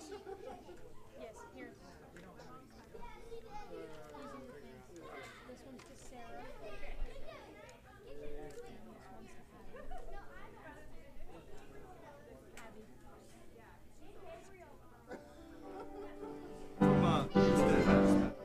Yes, here. Using the pen. This one's to Sarah. And this one's to Abby. Come on. Step.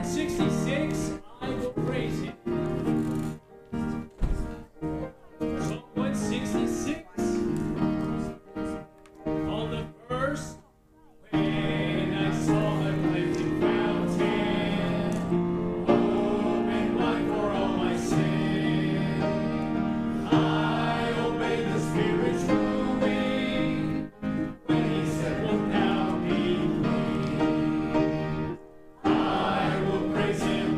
166, I will praise him. Psalm 166, on the verse, when I saw the cleansing fountain, open wide for all my sin, I obeyed the Spirit's wooing, when he said, "Wilt thou be clean?" I will praise him,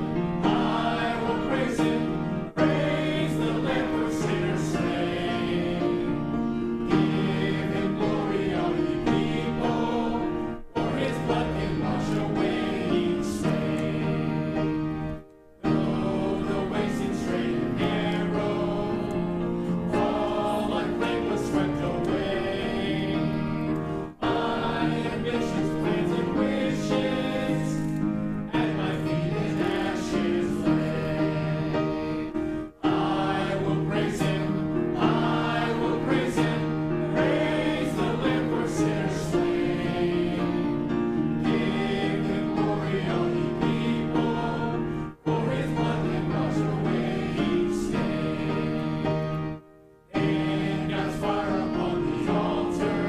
praise the Lamb for sinners slain. Give him glory, all ye people, for his blood can wash away each stain. Though the way seems straight and narrow, fall like flame was swept away. My ambitions, plans, and wishes at my feet in ashes lay. I will praise him, praise the Lamb for sinners slain. Give him glory, all ye people, for his blood can wash away each stain. And God's fire upon the altar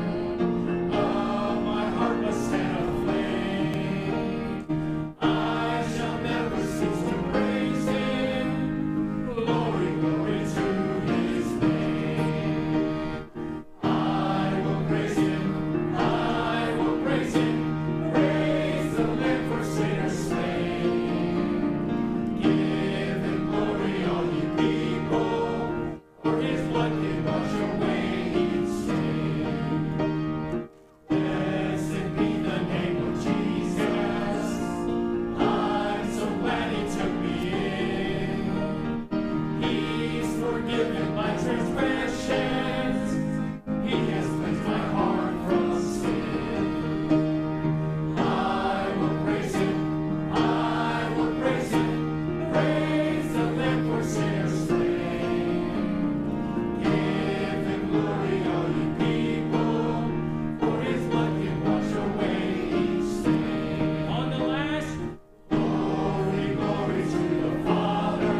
of my heart must stand aflame. I shall never cease to praise him. Glory, glory to his name. I will praise him, praise the Lamb for sinners slain. Give him glory, all ye people, for his blood can wash away each stain. Blessed be the name of Jesus. I'm so glad he took me in. He's forgiven my transgressions. He has cleansed my heart from sin. I will praise him, praise the Lamb for sinners slain. Give him glory, all ye people, for his blood can wash away each stain. On the last, glory, glory to the Father,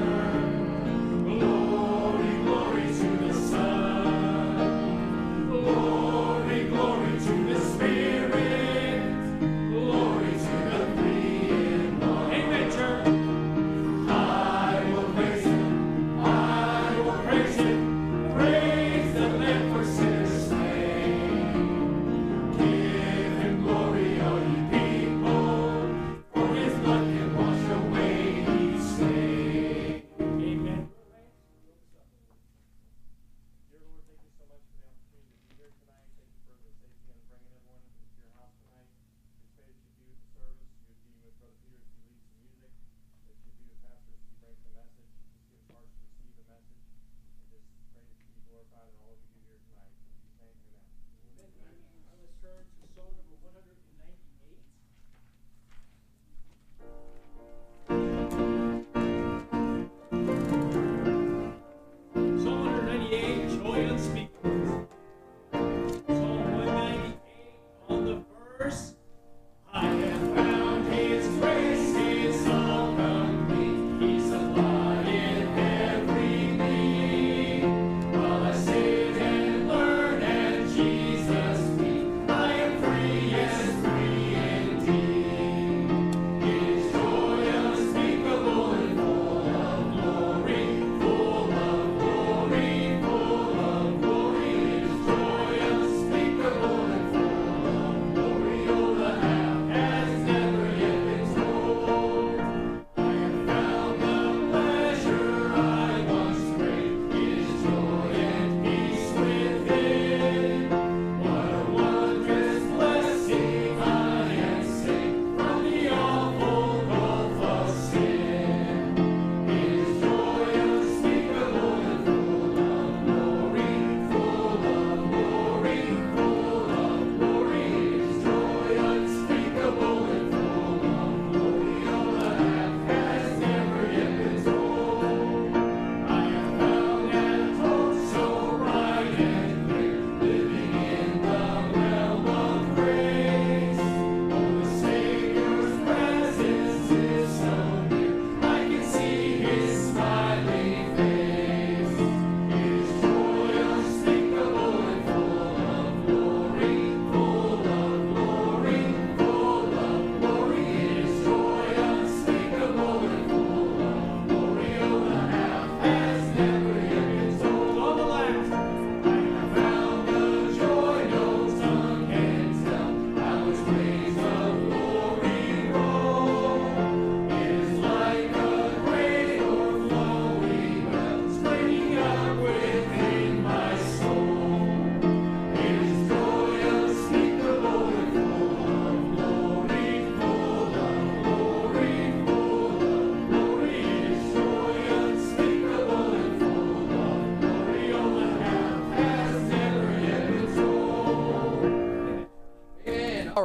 glory, glory to the Son, glory, glory to the Spirit, glory to the three in one. Amen, church. I will praise him, praise the Lamb for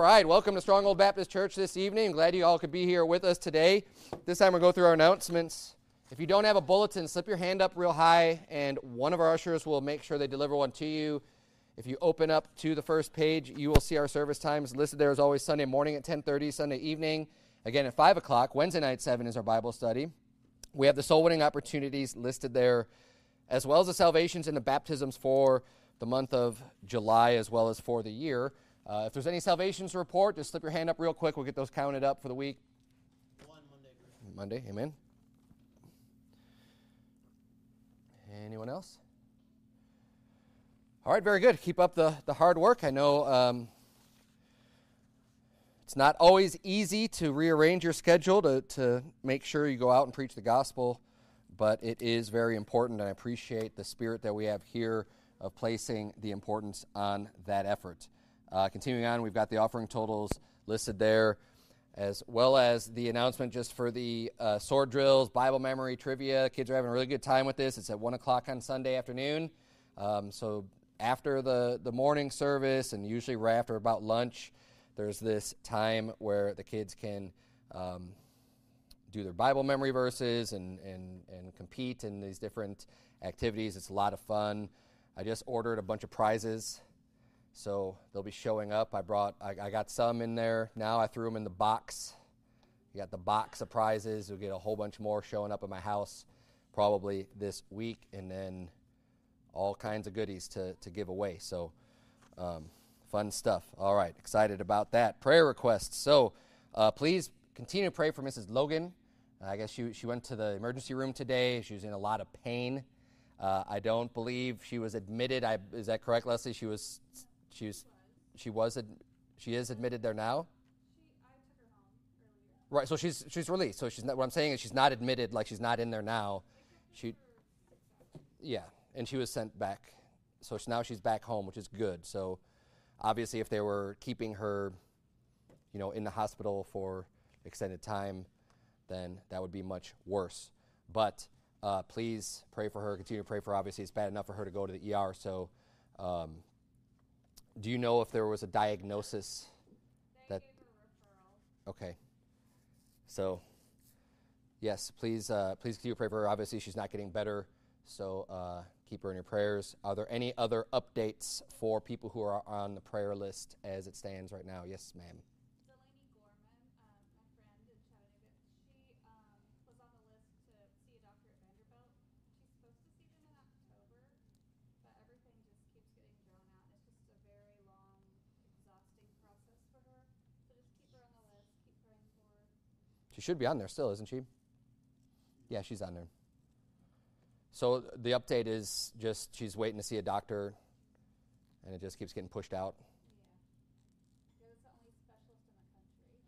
right, welcome to Stronghold Baptist Church this evening. Glad you all could be here with us today. This time we'll go through our announcements. If you don't have a bulletin, slip your hand up real high, and one of our ushers will make sure they deliver one to you. If you open up to the first page, you will see our service times listed there as always. Sunday morning at 10:30, Sunday evening, again at 5 o'clock. Wednesday night at 7 is our Bible study. We have the soul-winning opportunities listed there, as well as the salvations and the baptisms for the month of July, as well as for the year. If there's any salvations to report, just slip your hand up real quick. We'll get those counted up for the week. One Monday. Monday, amen. Anyone else? All right, very good. Keep up the hard work. I know it's not always easy to rearrange your schedule to make sure you go out and preach the gospel, but it is very important, and I appreciate the spirit that we have here of placing the importance on that effort. Continuing on, we've got the offering totals listed there, as well as the announcement just for the sword drills, Bible memory, trivia. Kids are having a really good time with this. It's at 1 o'clock on Sunday afternoon. So after the morning service, and usually right after about lunch, there's this time where the kids can do their Bible memory verses and compete in these different activities. It's a lot of fun. I just ordered a bunch of prizes, so they'll be showing up. I got some in there now. I threw them in the box. You got the box of prizes. We'll get a whole bunch more showing up at my house probably this week, and then all kinds of goodies to give away. So fun stuff. All right, excited about that. Prayer requests. So please continue to pray for Mrs. Logan. I guess she went to the emergency room today. She was in a lot of pain. I don't believe she was admitted. Is that correct, Leslie? She is admitted there now. I took her home earlier. Right. So she's released. So she's not. What I'm saying is she's not admitted. Like she's not in there now. And she was sent back. So now she's back home, which is good. So obviously, if they were keeping her, in the hospital for extended time, then that would be much worse. But please pray for her. Continue to pray for her. Obviously, it's bad enough for her to go to the ER. So, do you know if there was a diagnosis? They gave her a referral. Okay. So, yes, please continue to pray for her. Obviously, she's not getting better. So keep her in your prayers. Are there any other updates for people who are on the prayer list as it stands right now? Yes, ma'am. Delaney Gorman, my friend in Chattanooga, she was on the list to see a doctor at Vanderbilt. She's supposed to see them in October, but everything just keeps getting drawn out. It's just a very long, exhausting process for her. So just keep her on the list. Keep praying for her. She should be on there still, isn't she? Yeah, she's on there. So the update is just she's waiting to see a doctor, and it just keeps getting pushed out. Yeah. You're the only specialist in the country.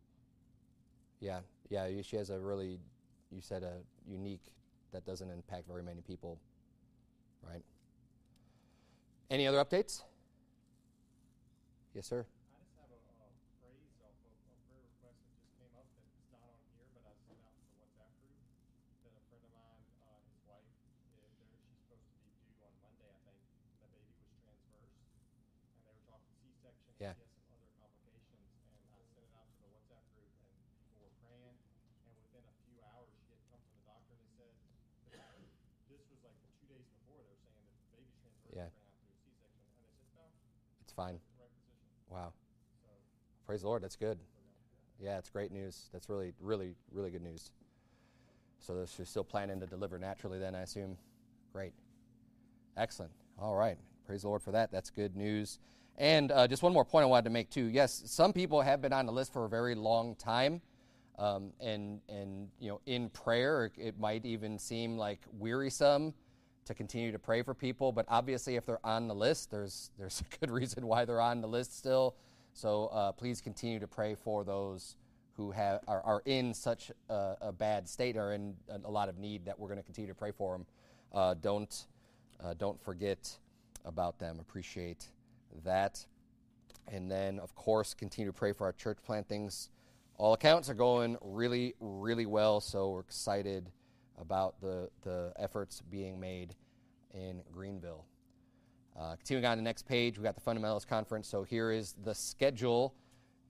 Yeah. She has a really, you said a unique, that doesn't impact very many people, right? Any other updates? Yes, sir. I just have a praise off of a prayer request that just came up that's not on here, but I sent out to the WhatsApp group that a friend of mine, his wife, she's supposed to be due on Monday, I think. The baby was transversed, and they were talking C-section. Yeah. She has some other complications, and I sent it out to the WhatsApp group, and people were praying, and within a few hours, she had come from the doctor, and they said, this was like 2 days before, they were saying that the baby's transversed, Yeah. we're going to have to do a C-section, and they said, no, It's fine. it's the right position. Wow. So, Praise the Lord. That's good. Yeah, it's great news. That's really, really, really good news. So she's still planning to deliver naturally then, I assume. Great. Excellent. All right. Praise the Lord for that. That's good news. And just one more point I wanted to make, too. Yes, some people have been on the list for a very long time. And in prayer, it might even seem like wearisome to continue to pray for people. But obviously, if they're on the list, there's a good reason why they're on the list still. So please continue to pray for those who are in such a bad state or in a lot of need that we're going to continue to pray for them. Don't forget about them. Appreciate that. And then, of course, continue to pray for our church plantings. All accounts are going really, really well, so we're excited about the efforts being made in Greenville. Continuing on to the next page, we've got the Fundamentals Conference. So here is the schedule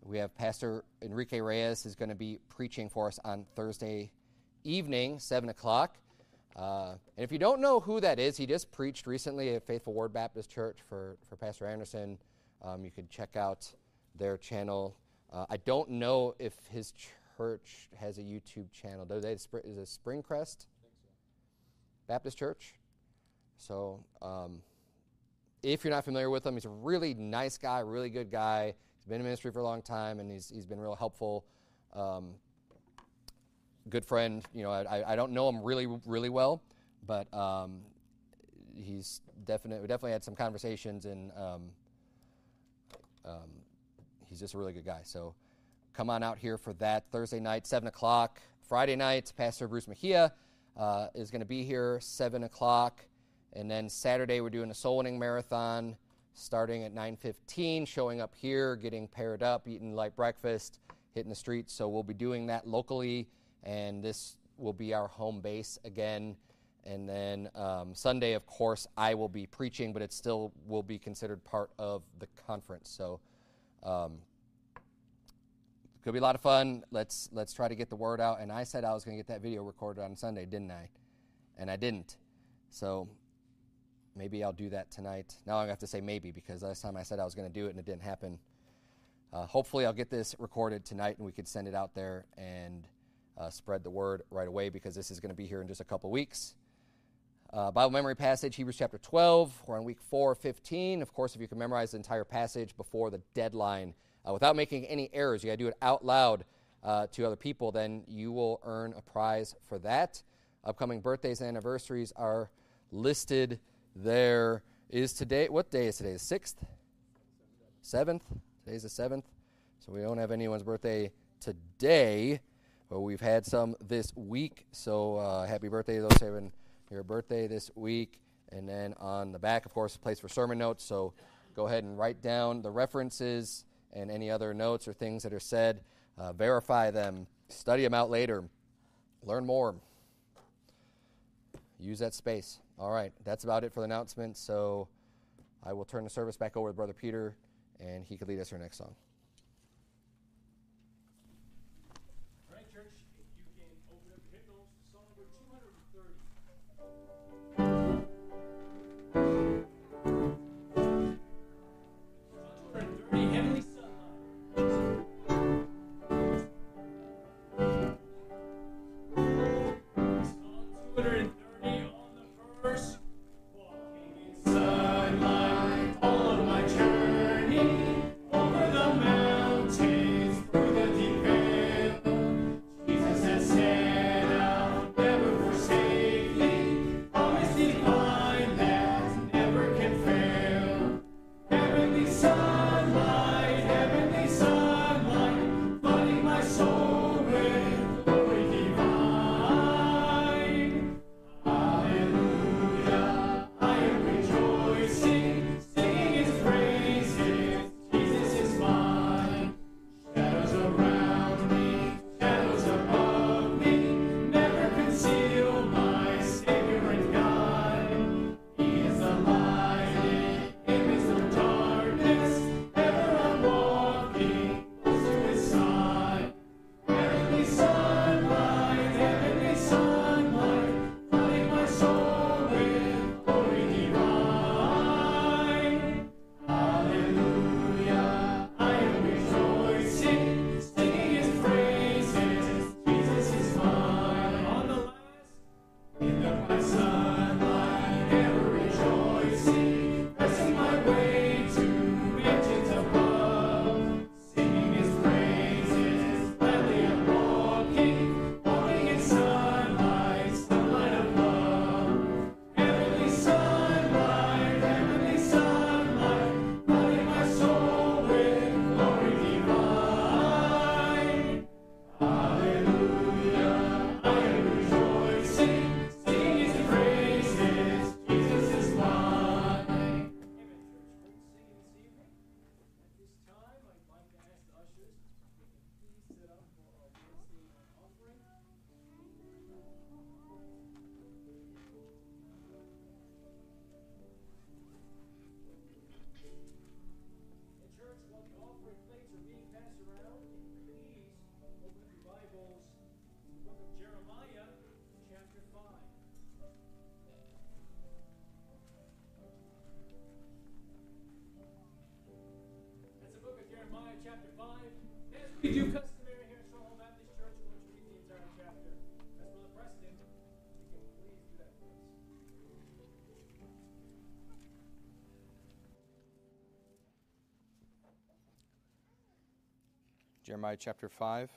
We have Pastor Enrique Reyes is going to be preaching for us on Thursday evening, 7 o'clock. And if you don't know who that is, he just preached recently at Faithful Word Baptist Church for Pastor Anderson. You can check out their channel. I don't know if his church has a YouTube channel. Is it Springcrest Baptist Church? So if you're not familiar with him, he's a really nice guy, really good guy. He's been in ministry for a long time, and he's been real helpful. Good friend. You know, I don't know him really well, but he's definitely had some conversations, and he's just a really good guy. So come on out here for that Thursday night, 7 o'clock. Friday night, Pastor Bruce Mejia is going to be here, 7 o'clock. And then Saturday, we're doing a soul winning marathon starting at 9:15, showing up here, getting paired up, eating light breakfast, hitting the streets. So we'll be doing that locally, and this will be our home base again. And then Sunday, of course, I will be preaching, but it still will be considered part of the conference. So could be a lot of fun. Let's try to get the word out. And I said I was going to get that video recorded on Sunday, didn't I? And I didn't. So maybe I'll do that tonight. Now I have to say maybe, because last time I said I was going to do it and it didn't happen. Hopefully I'll get this recorded tonight and we could send it out there and spread the word right away, because this is going to be here in just a couple weeks. Bible memory passage, Hebrews chapter 12. We're on week 4:15. Of course, if you can memorize the entire passage before the deadline without making any errors, you got to do it out loud to other people, then you will earn a prize for that. Upcoming birthdays and anniversaries are listed there. Is today, what day is today? The 6th? 7th? Today's the 7th. So we don't have anyone's birthday today, but we've had some this week. So happy birthday to those having your birthday this week. And then on the back, of course, a place for sermon notes. So go ahead and write down the references and any other notes or things that are said. Verify them. Study them out later. Learn more. Use that space. All right, that's about it for the announcements. So I will turn the service back over to Brother Peter, and he could lead us to our next song. All right, church, if you can open up your hymnals to song number 230. Heavenly Sunlight. Psalm 230 on the verse. Walking in sunlight on my journey, over the mountains, through the deep vale. Jesus has said, I'll never forsake thee. Promise divine that never can fail. Heavenly sunlight, flooding my soul with glory divine. Hallelujah, I am rejoicing. chapter 5. As we do customary here at Stronghold Baptist Church, we're going to read the entire chapter. As Brother Preston, you can please do that for us. Jeremiah chapter 5,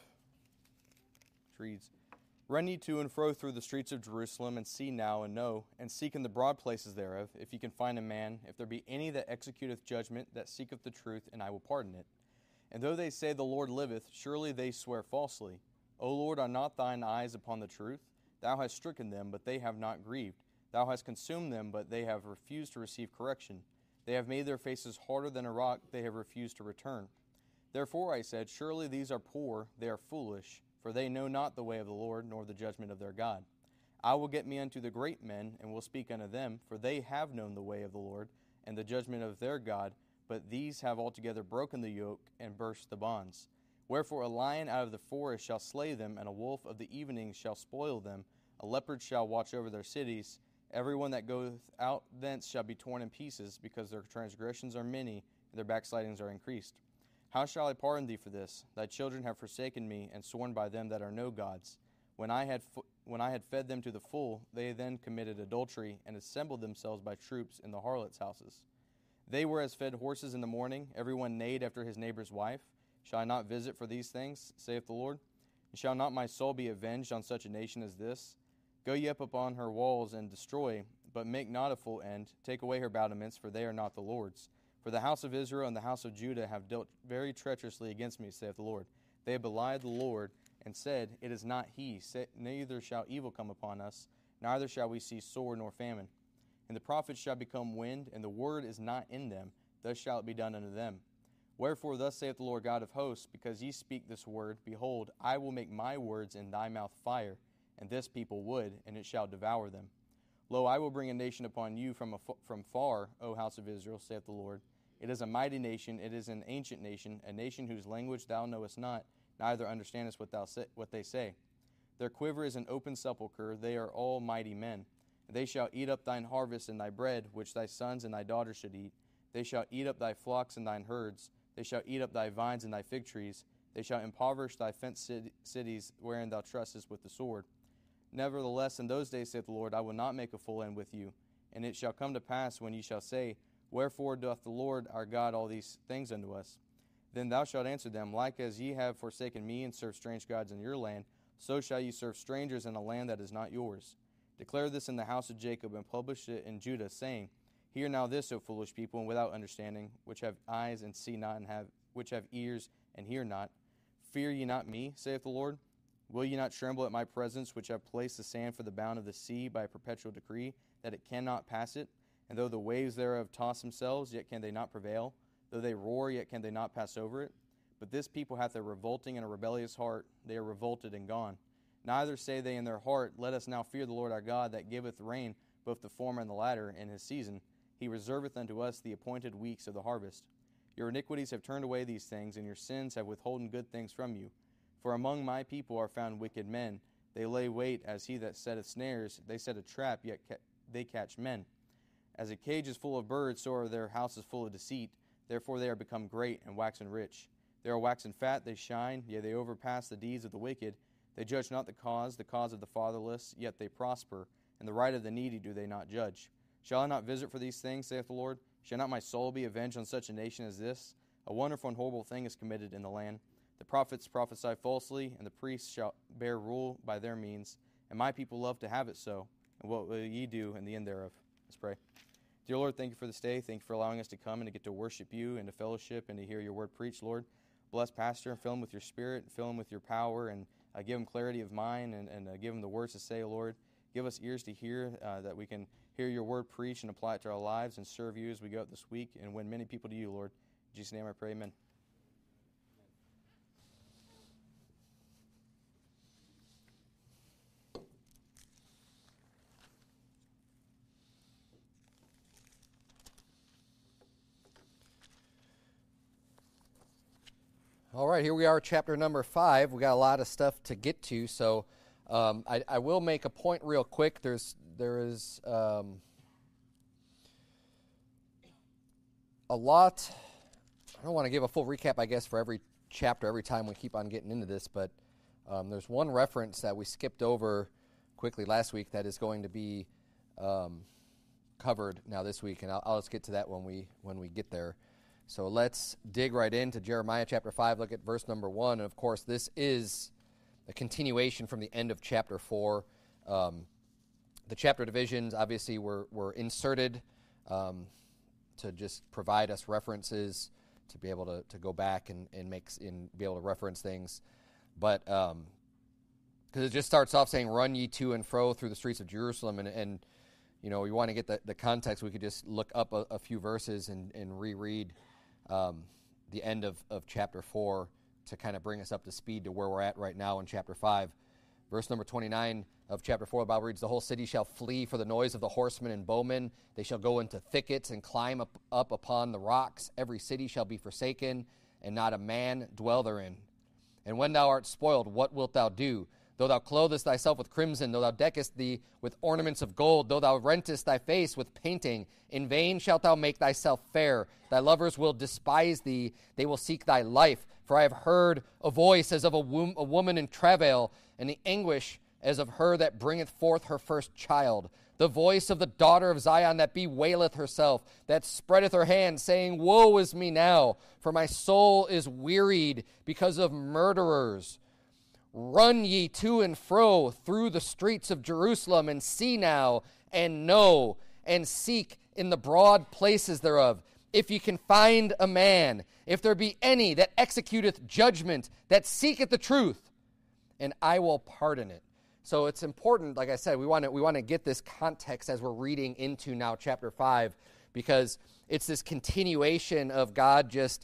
which reads, Run ye to and fro through the streets of Jerusalem, and see now and know, and seek in the broad places thereof, if ye can find a man, if there be any that executeth judgment, that seeketh the truth, and I will pardon it. And though they say the Lord liveth, surely they swear falsely. O Lord, are not thine eyes upon the truth? Thou hast stricken them, but they have not grieved. Thou hast consumed them, but they have refused to receive correction. They have made their faces harder than a rock, they have refused to return. Therefore I said, Surely these are poor, they are foolish, for they know not the way of the Lord, nor the judgment of their God. I will get me unto the great men, and will speak unto them, for they have known the way of the Lord, and the judgment of their God, but these have altogether broken the yoke, and burst the bonds. Wherefore a lion out of the forest shall slay them, and a wolf of the evening shall spoil them. A leopard shall watch over their cities. Every one that goeth out thence shall be torn in pieces, because their transgressions are many, and their backslidings are increased. How shall I pardon thee for this? Thy children have forsaken me, and sworn by them that are no gods. When I had fed them to the full, they then committed adultery, and assembled themselves by troops in the harlots' houses. They were as fed horses in the morning, every one neighed after his neighbor's wife. Shall I not visit for these things, saith the Lord? And shall not my soul be avenged on such a nation as this? Go ye up upon her walls, and destroy, but make not a full end. Take away her battlements, for they are not the Lord's. For the house of Israel and the house of Judah have dealt very treacherously against me, saith the Lord. They have belied the Lord, and said, It is not he, neither shall evil come upon us, neither shall we see sword nor famine. And the prophets shall become wind, and the word is not in them, thus shall it be done unto them. Wherefore thus saith the Lord God of hosts, because ye speak this word, behold, I will make my words in thy mouth fire, and this people wood, and it shall devour them. Lo, I will bring a nation upon you from far, O house of Israel, saith the Lord. It is a mighty nation, it is an ancient nation, a nation whose language thou knowest not, neither understandest what they say. Their quiver is an open sepulchre, they are all mighty men. They shall eat up thine harvest and thy bread, which thy sons and thy daughters should eat. They shall eat up thy flocks and thine herds. They shall eat up thy vines and thy fig trees. They shall impoverish thy fenced cities, wherein thou trustest with the sword. Nevertheless, in those days, saith the Lord, I will not make a full end with you. And it shall come to pass, when ye shall say, Wherefore doth the Lord our God all these things unto us? Then thou shalt answer them, Like as ye have forsaken me, and served strange gods in your land, so shall ye serve strangers in a land that is not yours. Declare this in the house of Jacob, and publish it in Judah, saying, Hear now this, O foolish people, and without understanding, which have eyes and see not, and which have ears and hear not. Fear ye not me, saith the Lord? Will ye not tremble at my presence, which have placed the sand for the bound of the sea by a perpetual decree, that it cannot pass it? And though the waves thereof toss themselves, yet can they not prevail. Though they roar, yet can they not pass over it. But this people hath a revolting and a rebellious heart. They are revolted and gone. Neither say they in their heart, Let us now fear the Lord our God, that giveth rain, both the former and the latter, in his season. He reserveth unto us the appointed weeks of the harvest. Your iniquities have turned away these things, and your sins have withholden good things from you. For among my people are found wicked men. They lay wait as he that setteth snares. They set a trap, yet they catch men. As a cage is full of birds, so are their houses full of deceit. Therefore they are become great and waxen rich. They are waxen fat, they shine, yea, they overpass the deeds of the wicked. They judge not the cause of the fatherless, yet they prosper, and the right of the needy do they not judge. Shall I not visit for these things, saith the Lord? Shall not my soul be avenged on such a nation as this? A wonderful and horrible thing is committed in the land. The prophets prophesy falsely, and the priests shall bear rule by their means. And my people love to have it so. And what will ye do in the end thereof? Let's pray. Dear Lord, thank you for this day. Thank you for allowing us to come and to get to worship you and to fellowship and to hear your word preached, Lord. Bless Pastor and fill him with your spirit, fill him with your power, and give him clarity of mind and give him the words to say, Lord. Give us ears to hear, that we can hear your word preached and apply it to our lives and serve you as we go out this week and win many people to you, Lord. In Jesus' name I pray, amen. All right, here we are, chapter number 5. We got a lot of stuff to get to, so I will make a point real quick. There is a lot I don't want to give a full recap, I guess, for every chapter every time we keep on getting into this, but there's one reference that we skipped over quickly last week that is going to be covered now this week, and I'll just get to that when we get there. So let's dig right into Jeremiah chapter 5, look at verse number 1, and of course this is a continuation from the end of chapter 4. The chapter divisions obviously were inserted to just provide us references to be able to go back and be able to reference things. But because it just starts off saying, "Run ye to and fro through the streets of Jerusalem," and you know, we want to get the context. We could just look up a few verses and reread the end of chapter 4 to kind of bring us up to speed to where we're at right now in chapter 5. Verse number 29 of chapter 4, the Bible reads, "The whole city shall flee for the noise of the horsemen and bowmen. They shall go into thickets and climb up upon the rocks. Every city shall be forsaken, and not a man dwell therein. And when thou art spoiled, what wilt thou do? Though thou clothest thyself with crimson, though thou deckest thee with ornaments of gold, though thou rentest thy face with painting, in vain shalt thou make thyself fair. Thy lovers will despise thee, they will seek thy life. For I have heard a voice as of a woman in travail, and the anguish as of her that bringeth forth her first child. The voice of the daughter of Zion that bewaileth herself, that spreadeth her hand, saying, Woe is me now, for my soul is wearied because of murderers. Run ye to and fro through the streets of Jerusalem, and see now, and know, and seek in the broad places thereof, if ye can find a man, if there be any that executeth judgment, that seeketh the truth, and I will pardon it." So it's important, like I said, we want to get this context as we're reading into now chapter 5, because it's this continuation of God just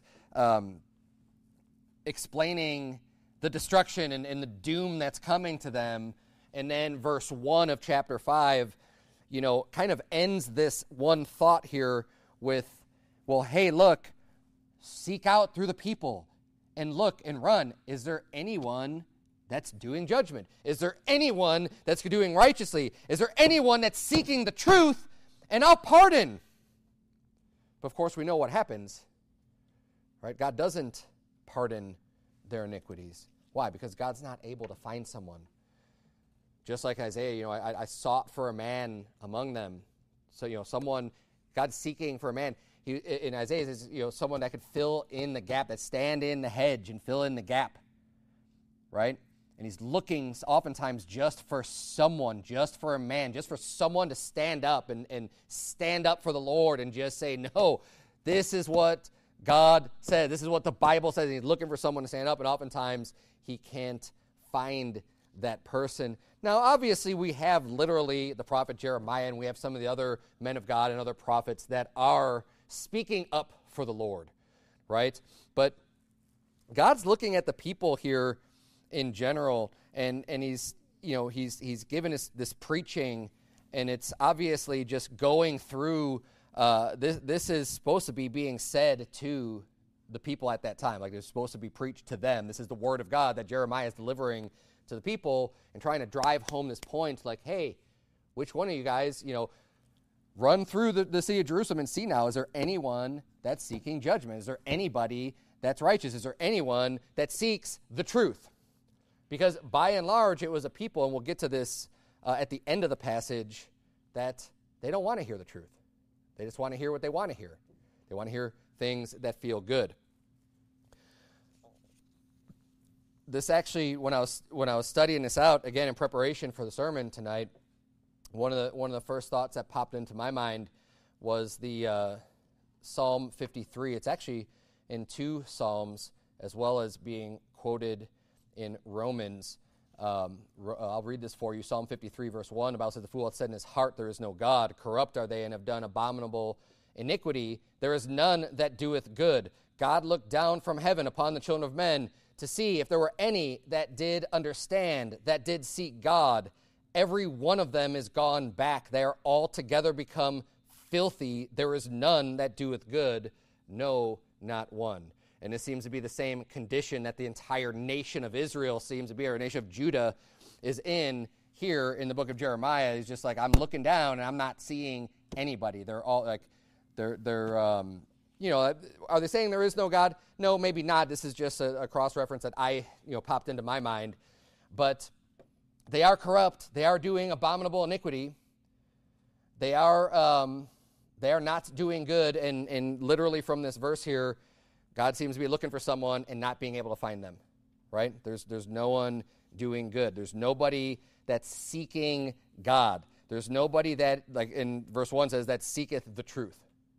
explaining the destruction and the doom that's coming to them. And then verse 1 of chapter 5, you know, kind of ends this one thought here with, well, hey, look, seek out through the people and look and run. Is there anyone that's doing judgment? Is there anyone that's doing righteously? Is there anyone that's seeking the truth? And I'll pardon. But of course, we know what happens, right? God doesn't pardon their iniquities. Why? Because God's not able to find someone. Just like Isaiah, you know, I sought for a man among them. So, you know, someone, God's seeking for a man. In Isaiah, it says, you know, someone that could fill in the gap, that stand in the hedge and fill in the gap, right? And he's looking oftentimes just for someone, just for a man, just for someone to stand up and stand up for the Lord and just say, no, this is what God said. This is what the Bible says. And he's looking for someone to stand up, and oftentimes he can't find that person. Now, obviously, we have literally the prophet Jeremiah, and we have some of the other men of God and other prophets that are speaking up for the Lord, right? But God's looking at the people here in general, and he's given us this preaching, and it's obviously just going through. This is supposed to be being said to the people at that time, like it's supposed to be preached to them. This is the word of God that Jeremiah is delivering to the people and trying to drive home this point, like, hey, which one of you guys, you know, run through the city of Jerusalem and see now, is there anyone that's seeking judgment? Is there anybody that's righteous? Is there anyone that seeks the truth? Because by and large, it was a people, and we'll get to this at the end of the passage, that they don't want to hear the truth. They just want to hear what they want to hear. They want to hear things that feel good. This actually, when I was studying this out, again, in preparation for the sermon tonight, one of the first thoughts that popped into my mind was the Psalm 53. It's actually in two Psalms, as well as being quoted in Romans. I'll read this for you. Psalm 53, verse 1, the Bible says, "The fool hath said in his heart, there is no God. Corrupt are they, and have done abominable iniquity. There is none that doeth good. God looked down from heaven upon the children of men to see if there were any that did understand, that did seek God. Every one of them is gone back. They are altogether become filthy. There is none that doeth good, no, not one." And this seems to be the same condition that the entire nation of Israel seems to be, or nation of Judah is in here in the book of Jeremiah. It's just like, I'm looking down and I'm not seeing anybody. They're all like, they're are they saying there is no God? No, maybe not. This is just a cross-reference that I, popped into my mind. But they are corrupt. They are doing abominable iniquity. They are not doing good. And literally from this verse here, God seems to be looking for someone and not being able to find them, right? There's no one doing good. There's nobody that's seeking God. There's nobody that, like in verse 1 says, that seeketh the truth.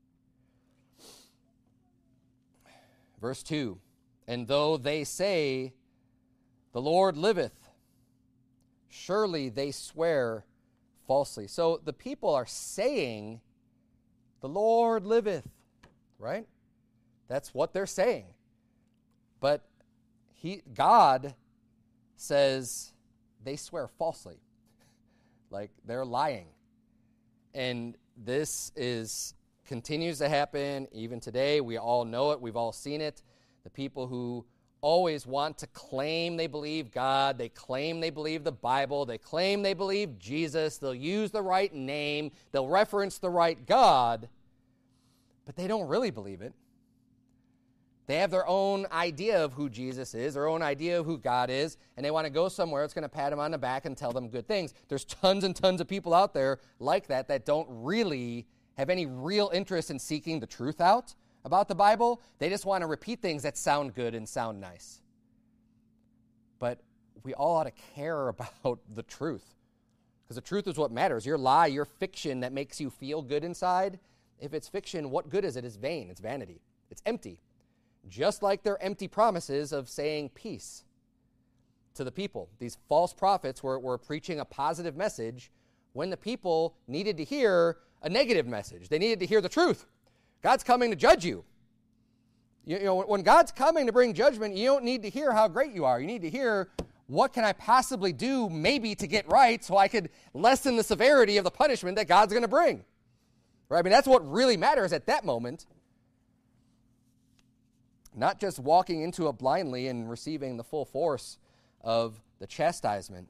Verse 2, and though they say, the Lord liveth, surely they swear falsely. So the people are saying, the Lord liveth, right? That's what they're saying. But God says they swear falsely. Like they're lying. And this continues to happen even today. We all know it. We've all seen it. The people who always want to claim they believe God, they claim they believe the Bible, they claim they believe Jesus, they'll use the right name, they'll reference the right God, but they don't really believe it. They have their own idea of who Jesus is, their own idea of who God is, and they want to go somewhere that's going to pat them on the back and tell them good things. There's tons and tons of people out there like that don't really have any real interest in seeking the truth out about the Bible. They just want to repeat things that sound good and sound nice. But we all ought to care about the truth, because the truth is what matters. Your lie, your fiction that makes you feel good inside, if it's fiction, what good is it? It's vain. It's vanity. It's empty. Just like their empty promises of saying peace to the people. These false prophets were preaching a positive message when the people needed to hear a negative message. They needed to hear the truth. God's coming to judge you. When God's coming to bring judgment, you don't need to hear how great you are. You need to hear, what can I possibly do maybe to get right so I could lessen the severity of the punishment that God's going to bring. Right? I mean, that's what really matters at that moment. Not just walking into it blindly and receiving the full force of the chastisement.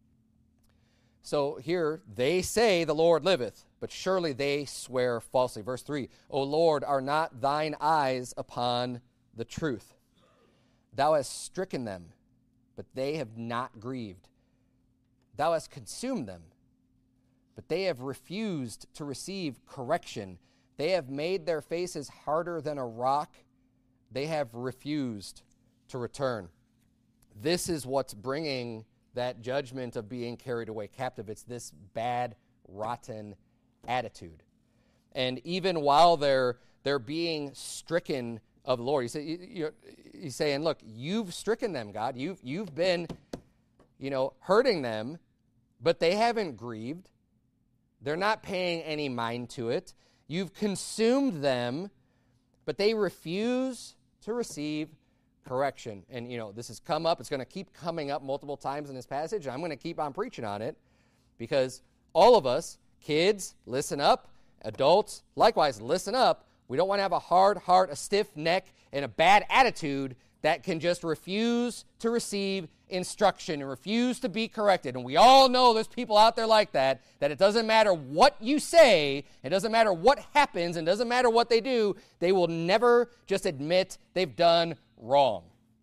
So here, they say the Lord liveth, but surely they swear falsely. Verse 3, O Lord, are not thine eyes upon the truth? Thou hast stricken them, but they have not grieved. Thou hast consumed them, but they have refused to receive correction. They have made their faces harder than a rock. They have refused to return. This is what's bringing that judgment of being carried away captive. It's this bad, rotten attitude. And even while they're being stricken of the Lord, he's saying, look, you've stricken them, God. You've been, hurting them, but they haven't grieved. They're not paying any mind to it. You've consumed them, but they refuse to receive correction. And, this has come up. It's going to keep coming up multiple times in this passage. I'm going to keep on preaching on it because all of us, kids, listen up. Adults, likewise, listen up. We don't want to have a hard heart, a stiff neck, and a bad attitude that can just refuse to receive instruction and refuse to be corrected. And we all know there's people out there like that it doesn't matter what you say, it doesn't matter what happens, and it doesn't matter what they do, they will never just admit they've done wrong.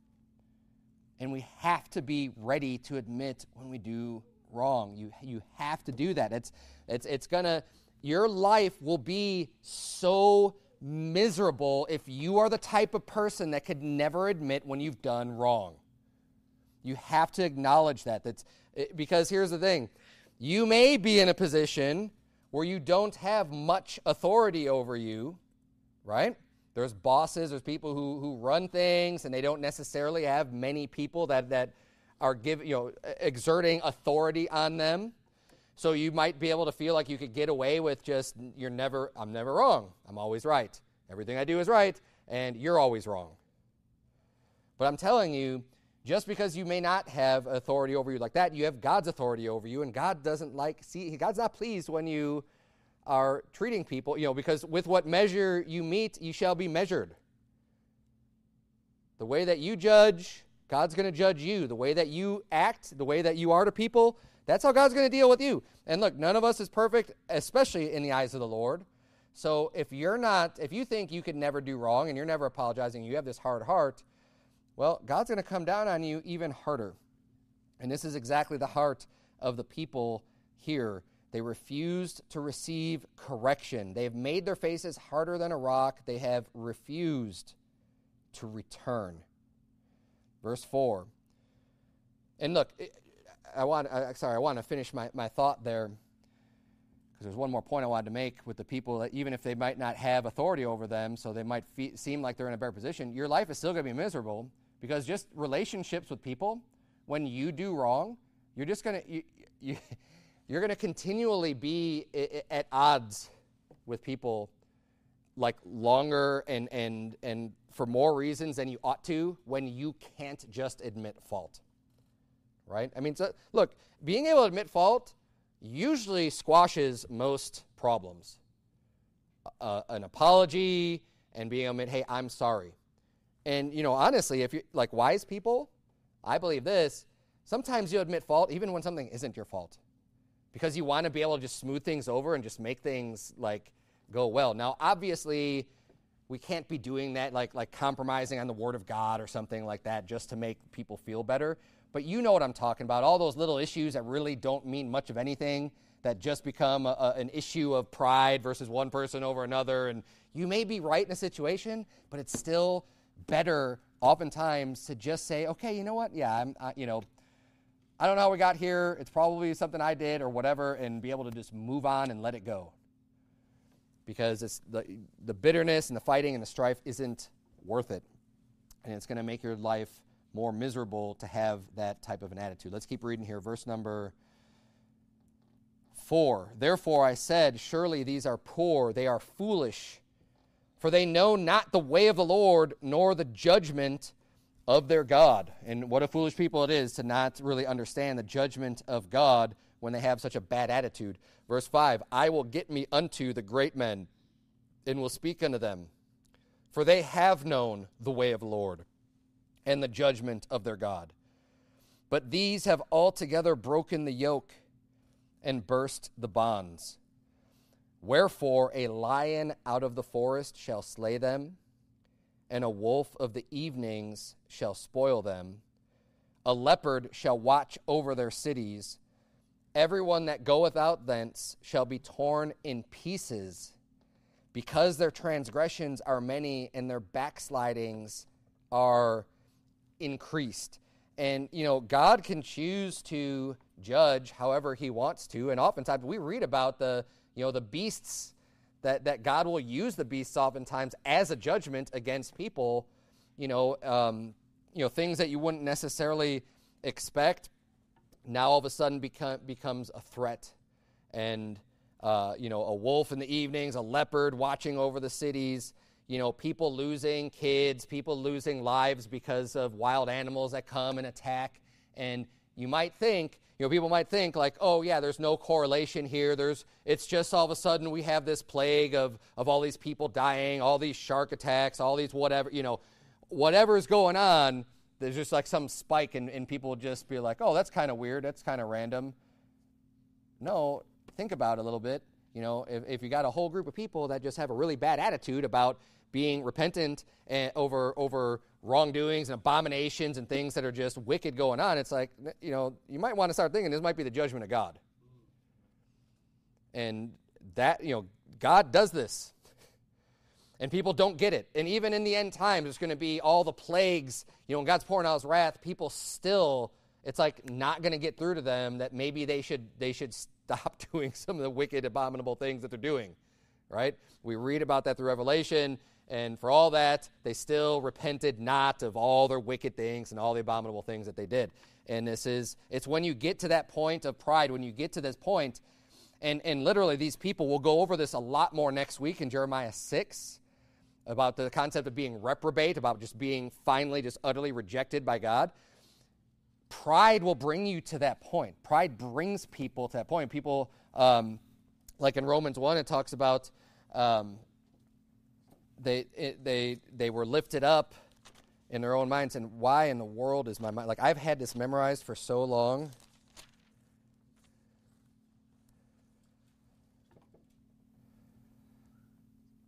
And we have to be ready to admit when we do wrong. You have to do that. Your life will be so miserable if you are the type of person that could never admit when you've done wrong. You have to acknowledge that. Because here's the thing. You may be in a position where you don't have much authority over you, right? There's bosses, there's people who run things, and they don't necessarily have many people that are exerting authority on them. So you might be able to feel like you could get away with just, I'm never wrong. I'm always right. Everything I do is right, and you're always wrong. But I'm telling you, just because you may not have authority over you like that, you have God's authority over you, and God God's not pleased when you are treating people, because with what measure you meet, you shall be measured. The way that you judge, God's going to judge you. The way that you act, the way that you are to people, that's how God's going to deal with you. And look, none of us is perfect, especially in the eyes of the Lord. So if you think you could never do wrong and you're never apologizing, you have this hard heart, well, God's going to come down on you even harder. And this is exactly the heart of the people here. They refused to receive correction. They have made their faces harder than a rock. They have refused to return. Verse 4. And look, I want to finish my thought there, because there's one more point I wanted to make with the people, that even if they might not have authority over them, so they might seem like they're in a better position, your life is still going to be miserable, because just relationships with people, when you do wrong, you're just going to you're going to continually be at odds with people, like longer and for more reasons than you ought to, when you can't just admit fault. Right? I mean, so, look, being able to admit fault usually squashes most problems. An apology and being able to admit, hey, I'm sorry. And, honestly, if you're like wise people, I believe this, sometimes you admit fault even when something isn't your fault, because you want to be able to just smooth things over and just make things like go well. Now, obviously, we can't be doing that, like compromising on the Word of God or something like that just to make people feel better. But you know what I'm talking about, all those little issues that really don't mean much of anything, that just become an issue of pride versus one person over another. And you may be right in a situation, but it's still better oftentimes to just say, okay, you know what? Yeah, I don't know how we got here. It's probably something I did or whatever, and be able to just move on and let it go. Because it's the bitterness and the fighting and the strife isn't worth it. And it's going to make your life more miserable to have that type of an attitude. Let's keep reading here. Verse number 4. Therefore I said, surely these are poor, they are foolish, for they know not the way of the Lord, nor the judgment of their God. And what a foolish people it is to not really understand the judgment of God when they have such a bad attitude. Verse 5, I will get me unto the great men, and will speak unto them, for they have known the way of the Lord, and the judgment of their God. But these have altogether broken the yoke, and burst the bonds. Wherefore a lion out of the forest shall slay them, and a wolf of the evenings shall spoil them. A leopard shall watch over their cities. Everyone that goeth out thence shall be torn in pieces, because their transgressions are many, and their backslidings are increased. And, God can choose to judge however he wants to, and oftentimes we read about the beasts, that God will use the beasts oftentimes as a judgment against people, things that you wouldn't necessarily expect now all of a sudden becomes a threat. And, a wolf in the evenings, a leopard watching over the cities, people losing kids, people losing lives because of wild animals that come and attack. And you might think, people might think like, oh yeah, there's no correlation here. It's just all of a sudden we have this plague of all these people dying, all these shark attacks, all these whatever's going on, there's just like some spike and people will just be like, oh, that's kind of weird. That's kind of random. No, think about it a little bit. If you got a whole group of people that just have a really bad attitude about being repentant over wrongdoings and abominations and things that are just wicked going on, it's like, you might want to start thinking this might be the judgment of God. And that, God does this. And people don't get it. And even in the end times, there's going to be all the plagues. When God's pouring out his wrath, people still, it's like not going to get through to them that maybe they should stop doing some of the wicked, abominable things that they're doing, right? We read about that through Revelation, and for all that, they still repented not of all their wicked things and all the abominable things that they did. And it's when you get to that point of pride, when you get to this point, and literally these people, will go over this a lot more next week in Jeremiah 6, about the concept of being reprobate, about just being finally just utterly rejected by God. Pride will bring you to that point. Pride brings people to that point. People, like in Romans 1, it talks about they were lifted up in their own minds, and why in the world is my mind? Like, I've had this memorized for so long.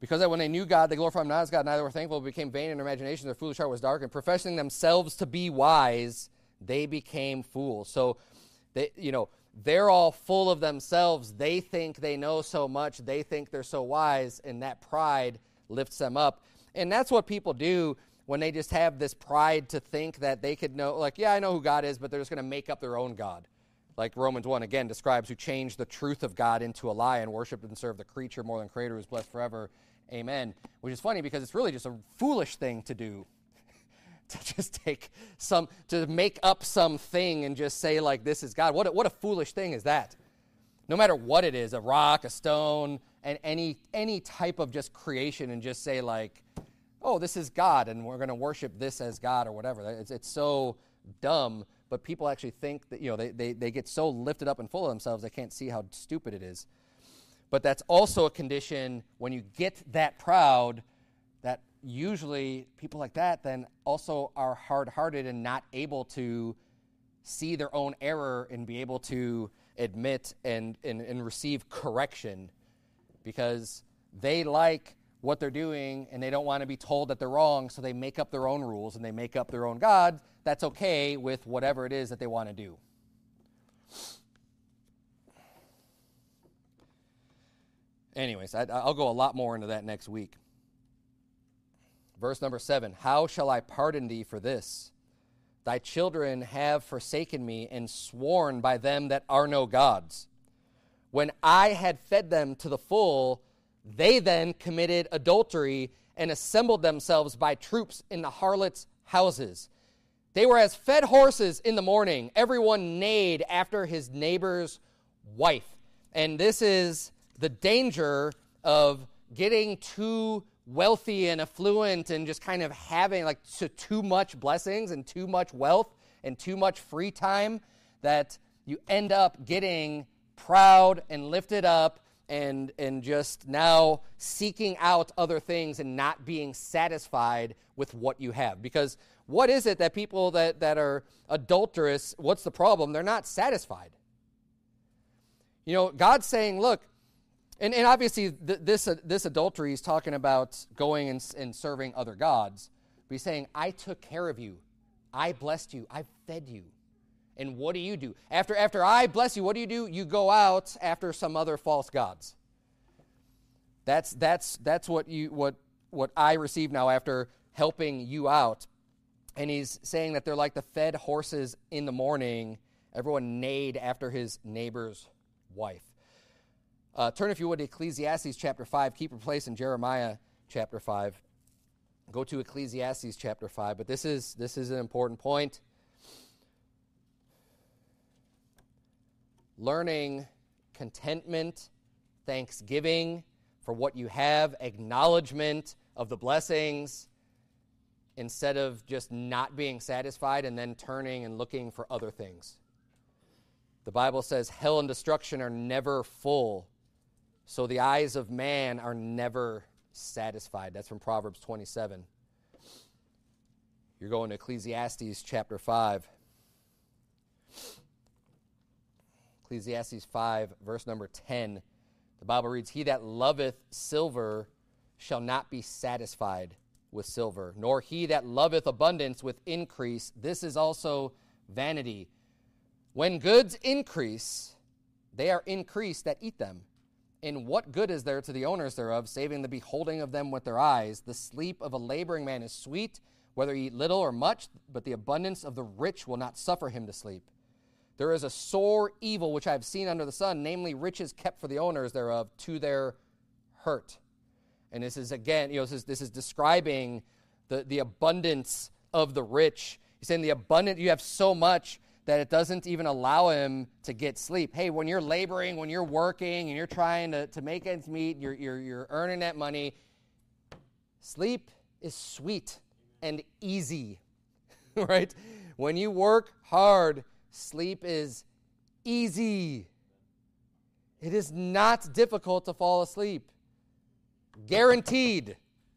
Because that when they knew God, they glorified him not as God, neither were thankful, but became vain in their imagination, their foolish heart was dark, and professing themselves to be wise, they became fools. So, they're all full of themselves. They think they know so much. They think they're so wise, and that pride lifts them up. And that's what people do when they just have this pride to think that they could know, like, yeah, I know who God is, but they're just going to make up their own God. Like Romans 1, again, describes who changed the truth of God into a lie and worshiped and served the creature more than Creator, who is blessed forever. Amen. Which is funny because it's really just a foolish thing to do. To just to make up something and just say, like, this is God. What a foolish thing is that? No matter what it is, a rock, a stone, and any type of just creation, and just say, like, oh, this is God, and we're going to worship this as God or whatever. It's so dumb, but people actually think that, they get so lifted up and full of themselves, they can't see how stupid it is. But that's also a condition when you get that proud, that usually people like that then also are hard-hearted and not able to see their own error and be able to admit and receive correction, because they like what they're doing and they don't want to be told that they're wrong, so they make up their own rules and they make up their own God that's okay with whatever it is that they want to do. Anyways, I'll go a lot more into that next week. Verse number 7, how shall I pardon thee for this? Thy children have forsaken me and sworn by them that are no gods. When I had fed them to the full, they then committed adultery and assembled themselves by troops in the harlots' houses. They were as fed horses in the morning. Everyone neighed after his neighbor's wife. And this is the danger of getting too wealthy and affluent and just kind of having like too much blessings and too much wealth and too much free time, that you end up getting proud and lifted up and just now seeking out other things and not being satisfied with what you have. Because what is it that people that are adulterous, what's the problem? They're not satisfied. God's saying, look, and obviously this adultery is talking about going and serving other gods. But he's saying, I took care of you. I blessed you. I fed you. And what do? After I bless you, what do? You go out after some other false gods. That's what I receive now after helping you out. And he's saying that they're like the fed horses in the morning. Everyone neighed after his neighbor's wife. Turn, if you would, to Ecclesiastes chapter 5. Keep your place in Jeremiah chapter 5. Go to Ecclesiastes chapter 5. But this is an important point. Learning contentment, thanksgiving for what you have, acknowledgement of the blessings, instead of just not being satisfied and then turning and looking for other things. The Bible says hell and destruction are never full, so the eyes of man are never satisfied. That's from Proverbs 27. You're going to Ecclesiastes chapter 5. Ecclesiastes 5, verse number 10. The Bible reads, he that loveth silver shall not be satisfied with silver, nor he that loveth abundance with increase. This is also vanity. When goods increase, they are increased that eat them. And what good is there to the owners thereof, saving the beholding of them with their eyes? The sleep of a laboring man is sweet, whether he eat little or much, but the abundance of the rich will not suffer him to sleep. There is a sore evil which I have seen under the sun, namely riches kept for the owners thereof to their hurt. And this is, again, this is describing the abundance of the rich. He's saying the abundant, you have so much that it doesn't even allow him to get sleep. Hey, when you're laboring, when you're working, and you're trying to make ends meet, you're earning that money, sleep is sweet and easy, right? When you work hard, sleep is easy. It is not difficult to fall asleep. Guaranteed.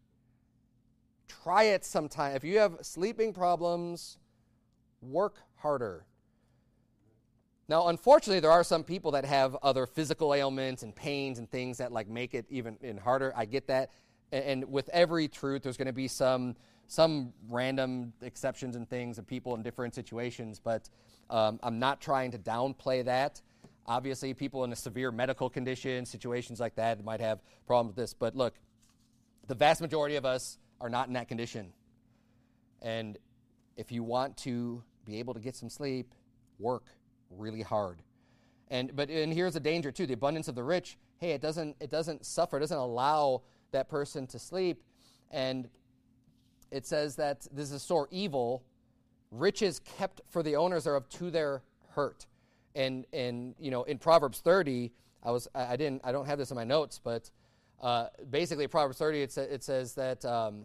Try it sometime. If you have sleeping problems, work harder. Now, unfortunately, there are some people that have other physical ailments and pains and things that like make it even harder. I get that. and with every truth, there's going to be some random exceptions and things and people in different situations, but I'm not trying to downplay that. Obviously, people in a severe medical condition, situations like that, might have problems with this. But look, the vast majority of us are not in that condition. And if you want to be able to get some sleep, work really hard. And here's the danger too: the abundance of the rich. Hey, it doesn't suffer. It doesn't allow that person to sleep. And it says that this is a sore evil. Riches kept for the owners thereof to their hurt. And in Proverbs 30, I don't have this in my notes, but basically Proverbs 30 it says that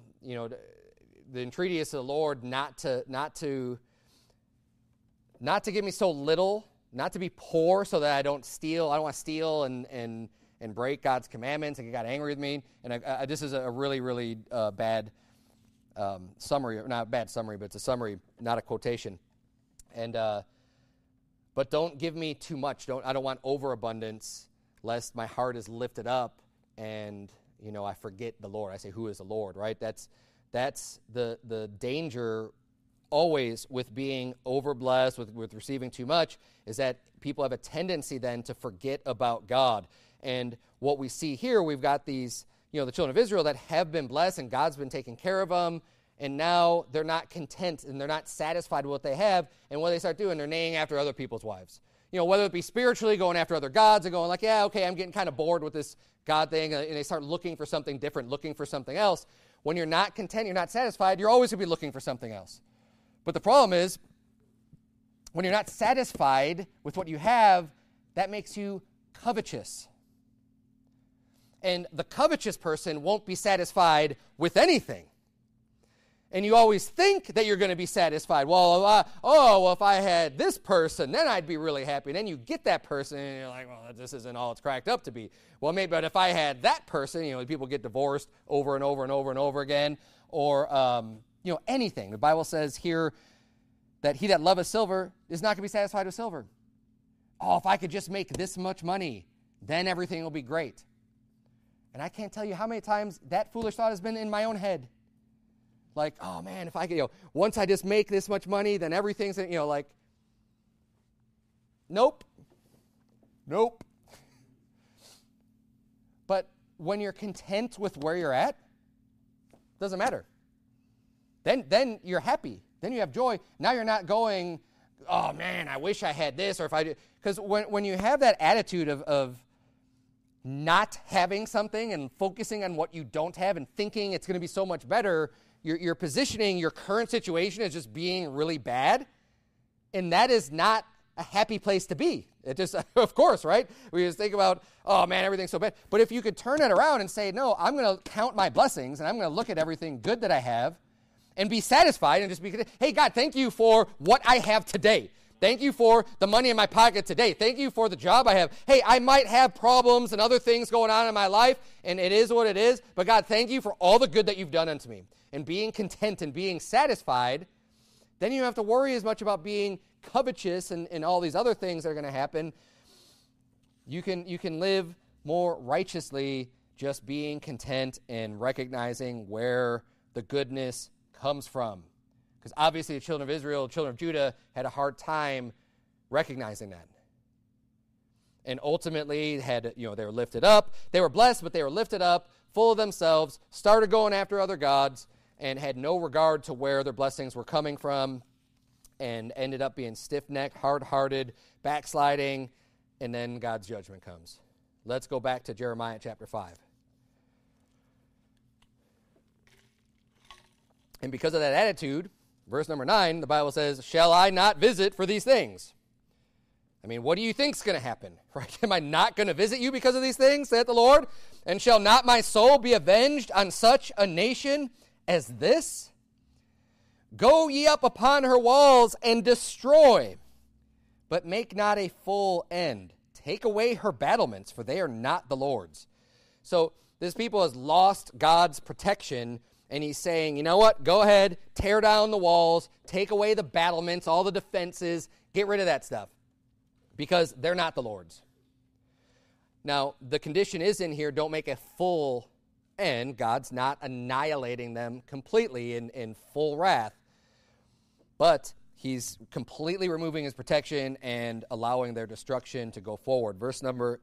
the entreaty of the Lord not to give me so little, not to be poor so that I don't steal. I don't want to steal and break God's commandments and get God angry with me. And this is a really, really bad summary, not a bad summary, but it's a summary, not a quotation. And but don't give me too much. I don't want overabundance, lest my heart is lifted up and I forget the Lord. I say, who is the Lord? Right? That's the danger always with being overblessed, with receiving too much, is that people have a tendency then to forget about God. And what we see here, we've got these, the children of Israel that have been blessed and God's been taking care of them, and now they're not content and they're not satisfied with what they have, and what they start doing, they're neighing after other people's wives. Whether it be spiritually, going after other gods and going like, yeah, okay, I'm getting kind of bored with this God thing, and they start looking for something different, looking for something else. When you're not content, you're not satisfied, you're always going to be looking for something else. But the problem is, when you're not satisfied with what you have, that makes you covetous. And the covetous person won't be satisfied with anything. And you always think that you're going to be satisfied. Well, if I had this person, then I'd be really happy. And then you get that person, and you're like, well, this isn't all it's cracked up to be. Well, maybe, but if I had that person, people get divorced over and over and over and over again, or anything. The Bible says here that he that loveth silver is not going to be satisfied with silver. Oh, if I could just make this much money, then everything will be great. And I can't tell you how many times that foolish thought has been in my own head. Like, oh man, if I could, once I just make this much money, then everything's, nope. But when you're content with where you're at, it doesn't matter. Then you're happy. Then you have joy. Now you're not going, oh man, I wish I had this, or if I did. Because when you have that attitude of not having something and focusing on what you don't have and thinking it's going to be so much better, you're positioning your current situation as just being really bad, and that is not a happy place to be. It just, of course, right? We just think about, oh man, everything's so bad. But if you could turn it around and say, no, I'm going to count my blessings, and I'm going to look at everything good that I have, and be satisfied, and just be, hey God, thank you for what I have today. Thank you for the money in my pocket today. Thank you for the job I have. Hey, I might have problems and other things going on in my life, and it is what it is, but God, thank you for all the good that you've done unto me. And being content and being satisfied, then you don't have to worry as much about being covetous and all these other things that are going to happen. You can live more righteously just being content and recognizing where the goodness comes from. Because obviously the children of Israel, the children of Judah, had a hard time recognizing that. And ultimately, they were lifted up. They were blessed, but they were lifted up, full of themselves, started going after other gods, and had no regard to where their blessings were coming from, and ended up being stiff-necked, hard-hearted, backsliding, and then God's judgment comes. Let's go back to Jeremiah chapter 5. And because of that attitude, verse number 9, the Bible says, shall I not visit for these things? I mean, what do you think's going to happen? Right? Am I not going to visit you because of these things, saith the Lord? And shall not my soul be avenged on such a nation as this? Go ye up upon her walls and destroy, but make not a full end. Take away her battlements, for they are not the Lord's. So this people has lost God's protection, and he's saying, you know what? Go ahead, tear down the walls, take away the battlements, all the defenses, get rid of that stuff, because they're not the Lord's. Now, the condition is in here, don't make a full And God's not annihilating them completely in full wrath, but he's completely removing his protection and allowing their destruction to go forward. Verse number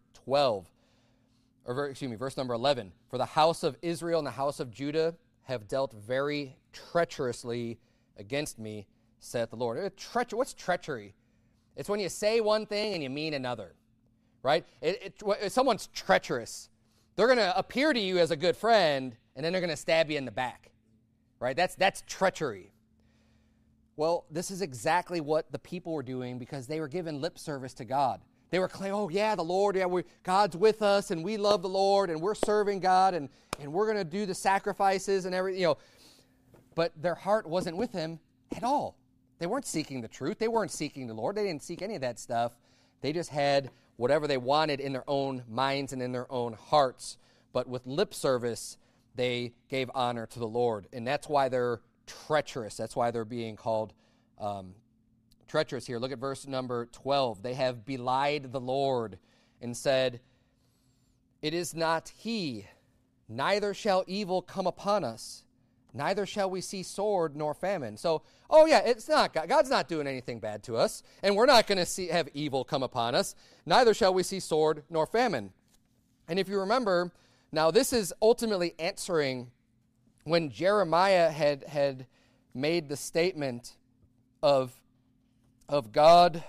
11. For the house of Israel and the house of Judah have dealt very treacherously against me, saith the Lord. What's treachery? It's when you say one thing and you mean another, right? If someone's treacherous, they're going to appear to you as a good friend, and then they're going to stab you in the back, right? That's treachery. Well, this is exactly what the people were doing because they were giving lip service to God. They were claiming, oh, yeah, the Lord, yeah, God's with us, and we love the Lord, and we're serving God, and we're going to do the sacrifices and everything, But their heart wasn't with him at all. They weren't seeking the truth. They weren't seeking the Lord. They didn't seek any of that stuff. They just had whatever they wanted in their own minds and in their own hearts. But with lip service, they gave honor to the Lord. And that's why they're treacherous. That's why they're being called treacherous here. Look at verse number 12. They have belied the Lord and said, it is not he, neither shall evil come upon us, neither shall we see sword nor famine. So, it's not God. God's not doing anything bad to us, and we're not going to have evil come upon us. Neither shall we see sword nor famine. And if you remember, now this is ultimately answering when Jeremiah had made the statement of God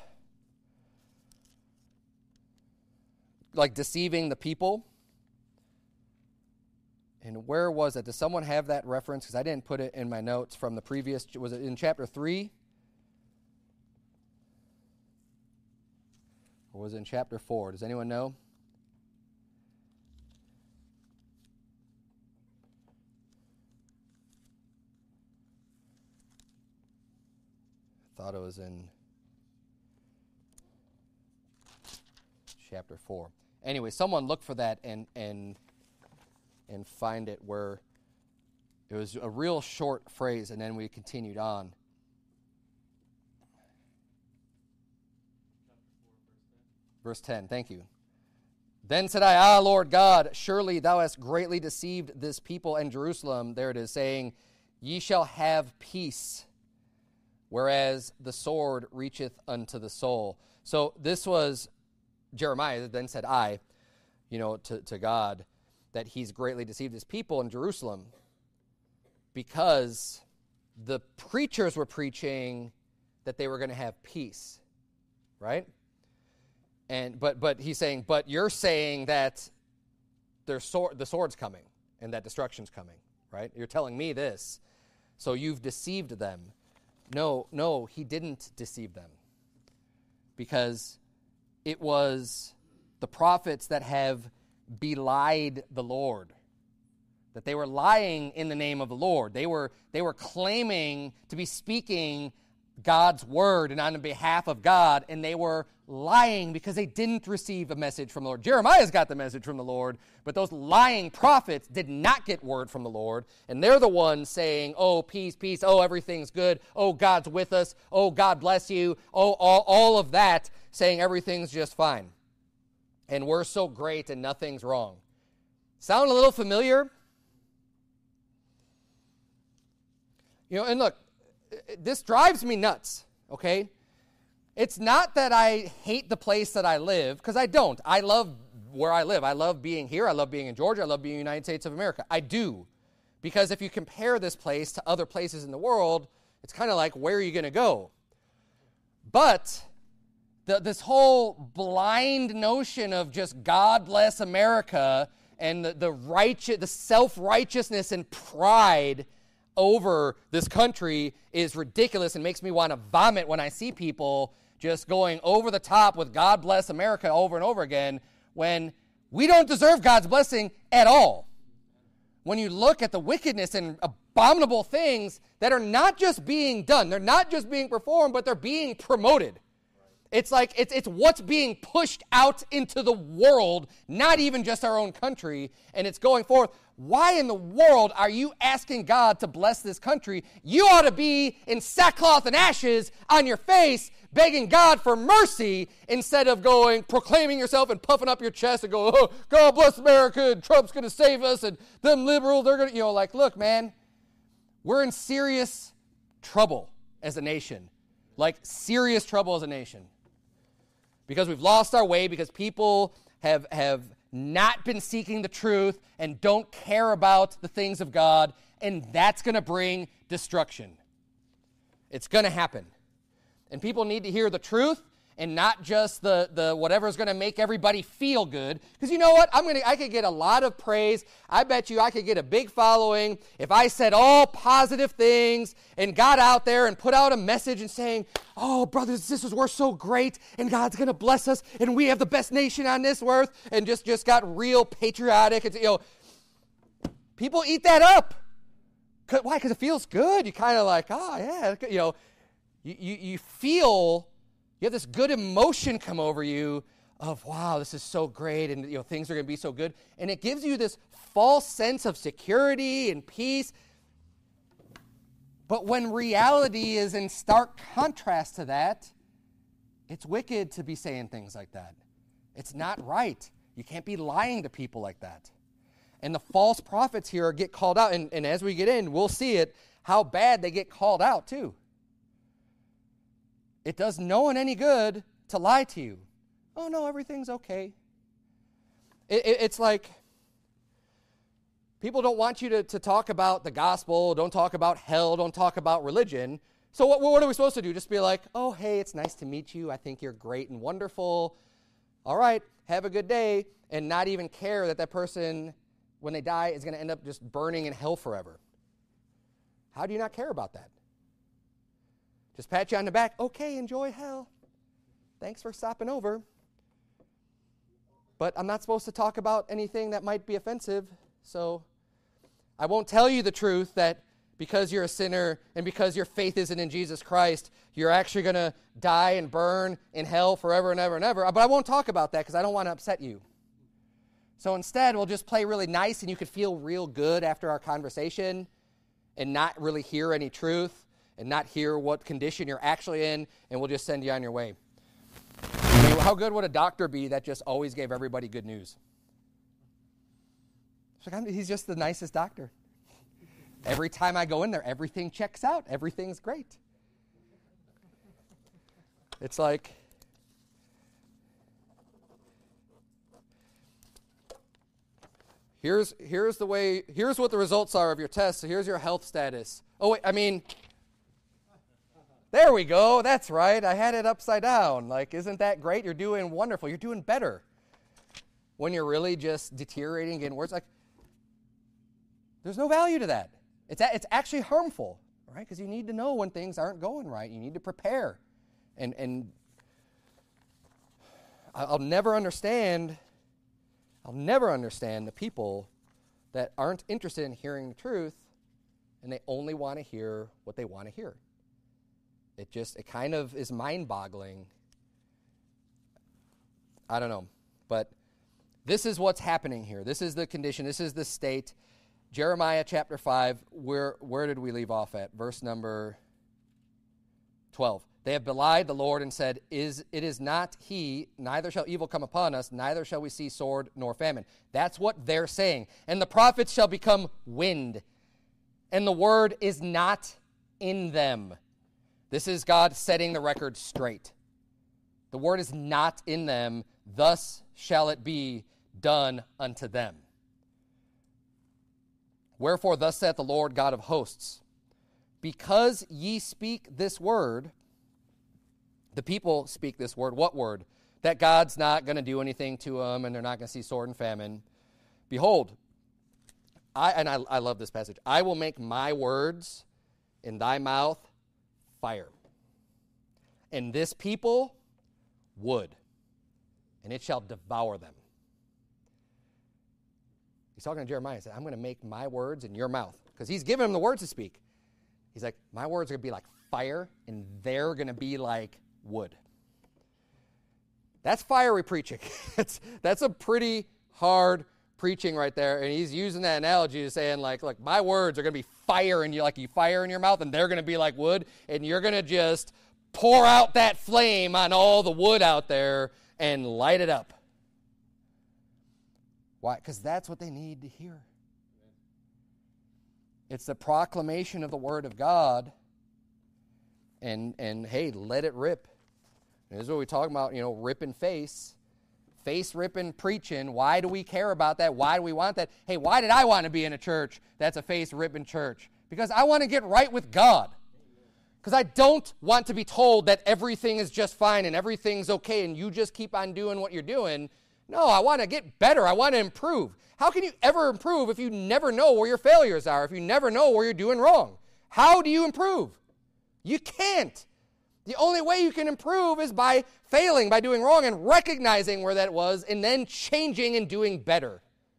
like deceiving the people. And where was it? Does someone have that reference? Because I didn't put it in my notes from the previous. Was it in chapter 3? Or was it in chapter 4? Does anyone know? I thought it was in chapter 4. Anyway, someone look for that and find it where it was a real short phrase, and then we continued on. Verse 10, thank you. Then said I, Lord God, surely thou hast greatly deceived this people and Jerusalem. There it is, saying, ye shall have peace, whereas the sword reacheth unto the soul. So this was Jeremiah, then said I, to God, that he's greatly deceived his people in Jerusalem because the preachers were preaching that they were going to have peace, right? And but he's saying, but you're saying that the sword's coming and that destruction's coming, right? You're telling me this, so you've deceived them. No, he didn't deceive them because it was the prophets that have belied the Lord, that they were lying in the name of the Lord. They were claiming to be speaking God's word and on behalf of God, and they were lying because they didn't receive a message from the Lord. Jeremiah's got the message from the Lord, but those lying prophets did not get word from the Lord, and they're the ones saying, oh, peace, peace, oh, everything's good, oh, God's with us, oh, God bless you, oh, all of that, saying everything's just fine. And we're so great and nothing's wrong. Sound a little familiar? And look, this drives me nuts, okay? It's not that I hate the place that I live, because I don't. I love where I live. I love being here. I love being in Georgia. I love being in the United States of America. I do. Because if you compare this place to other places in the world, it's kind of like, where are you going to go? But this whole blind notion of just God bless America and the self-righteousness and pride over this country is ridiculous and makes me want to vomit when I see people just going over the top with God bless America over and over again when we don't deserve God's blessing at all. When you look at the wickedness and abominable things that are not just being done, they're not just being performed, but they're being promoted. It's like it's what's being pushed out into the world, not even just our own country, and it's going forth. Why in the world are you asking God to bless this country? You ought to be in sackcloth and ashes on your face, begging God for mercy instead of proclaiming yourself and puffing up your chest and go, oh, God bless America, and Trump's going to save us, and them liberals, they're going to, look, man, we're in serious trouble as a nation. Like, serious trouble as a nation. Because we've lost our way, because people have not been seeking the truth and don't care about the things of God, and that's going to bring destruction. It's going to happen. And people need to hear the truth and not just the whatever's going to make everybody feel good. Because you know what? I could get a lot of praise. I bet you I could get a big following if I said all positive things and got out there and put out a message and saying, oh, brothers and sisters, we're so great, and God's going to bless us, and we have the best nation on this earth, and just got real patriotic. It's, people eat that up. Why? Because it feels good. You kind of like, oh, yeah. You feel, you have this good emotion come over you of, wow, this is so great, and things are going to be so good. And it gives you this false sense of security and peace. But when reality is in stark contrast to that, it's wicked to be saying things like that. It's not right. You can't be lying to people like that. And the false prophets here get called out. And as we get in, we'll see it, how bad they get called out too. It does no one any good to lie to you. Oh, no, everything's okay. It's like people don't want you to talk about the gospel, don't talk about hell, don't talk about religion. So what are we supposed to do? Just be like, oh, hey, it's nice to meet you. I think you're great and wonderful. All right, have a good day. And not even care that person, when they die, is going to end up just burning in hell forever. How do you not care about that? Just pat you on the back. Okay, enjoy hell. Thanks for stopping over. But I'm not supposed to talk about anything that might be offensive, so I won't tell you the truth that because you're a sinner and because your faith isn't in Jesus Christ, you're actually going to die and burn in hell forever and ever and ever. But I won't talk about that because I don't want to upset you. So instead, we'll just play really nice, and you could feel real good after our conversation and not really hear any truth and not hear what condition you're actually in, and we'll just send you on your way. I mean, how good would a doctor be that just always gave everybody good news? It's like, he's just the nicest doctor. Every time I go in there, everything checks out. Everything's great. It's like, here's what the results are of your test. So here's your health status. Oh, wait, there we go. That's right. I had it upside down. Like, isn't that great? You're doing wonderful. You're doing better. When you're really just deteriorating, getting worse, like, there's no value to that. It's actually harmful, right? Because you need to know when things aren't going right. You need to prepare. And I'll never understand the people that aren't interested in hearing the truth, and they only want to hear what they want to hear. It kind of is mind-boggling. I don't know. But this is what's happening here. This is the condition. This is the state. Jeremiah chapter 5, where did we leave off at? Verse number 12. They have belied the Lord and said, it is not he, neither shall evil come upon us, neither shall we see sword nor famine. That's what they're saying. And the prophets shall become wind, and the word is not in them. This is God setting the record straight. The word is not in them, thus shall it be done unto them. Wherefore, thus saith the Lord God of hosts, because ye speak this word, the people speak this word. What word? That God's not going to do anything to them and they're not going to see sword and famine. Behold, I love this passage. I will make my words in thy mouth fire, and this people wood, and it shall devour them. He's talking to Jeremiah. He said, I'm going to make my words in your mouth, because he's giving him the words to speak. He's like, my words are going to be like fire, and they're going to be like wood. That's fiery preaching. That's a pretty hard preaching right there, and he's using that analogy to saying like my words are going to be fire, and you fire in your mouth, and they're going to be like wood, and you're going to just pour out that flame on all the wood out there and light it up. Why? Because that's what they need to hear. It's the proclamation of the Word of God. And hey, let it rip. And this is what we talk about, ripping face ripping preaching. Why do we care about that? Why do we want that? Hey, why did I want to be in a church that's a face ripping church? Because I want to get right with God. Because I don't want to be told that everything is just fine and everything's okay and you just keep on doing what you're doing. No, I want to get better. I want to improve. How can you ever improve if you never know where your failures are, if you never know where you're doing wrong? How do you improve? You can't. The only way you can improve is by failing, by doing wrong and recognizing where that was and then changing and doing better.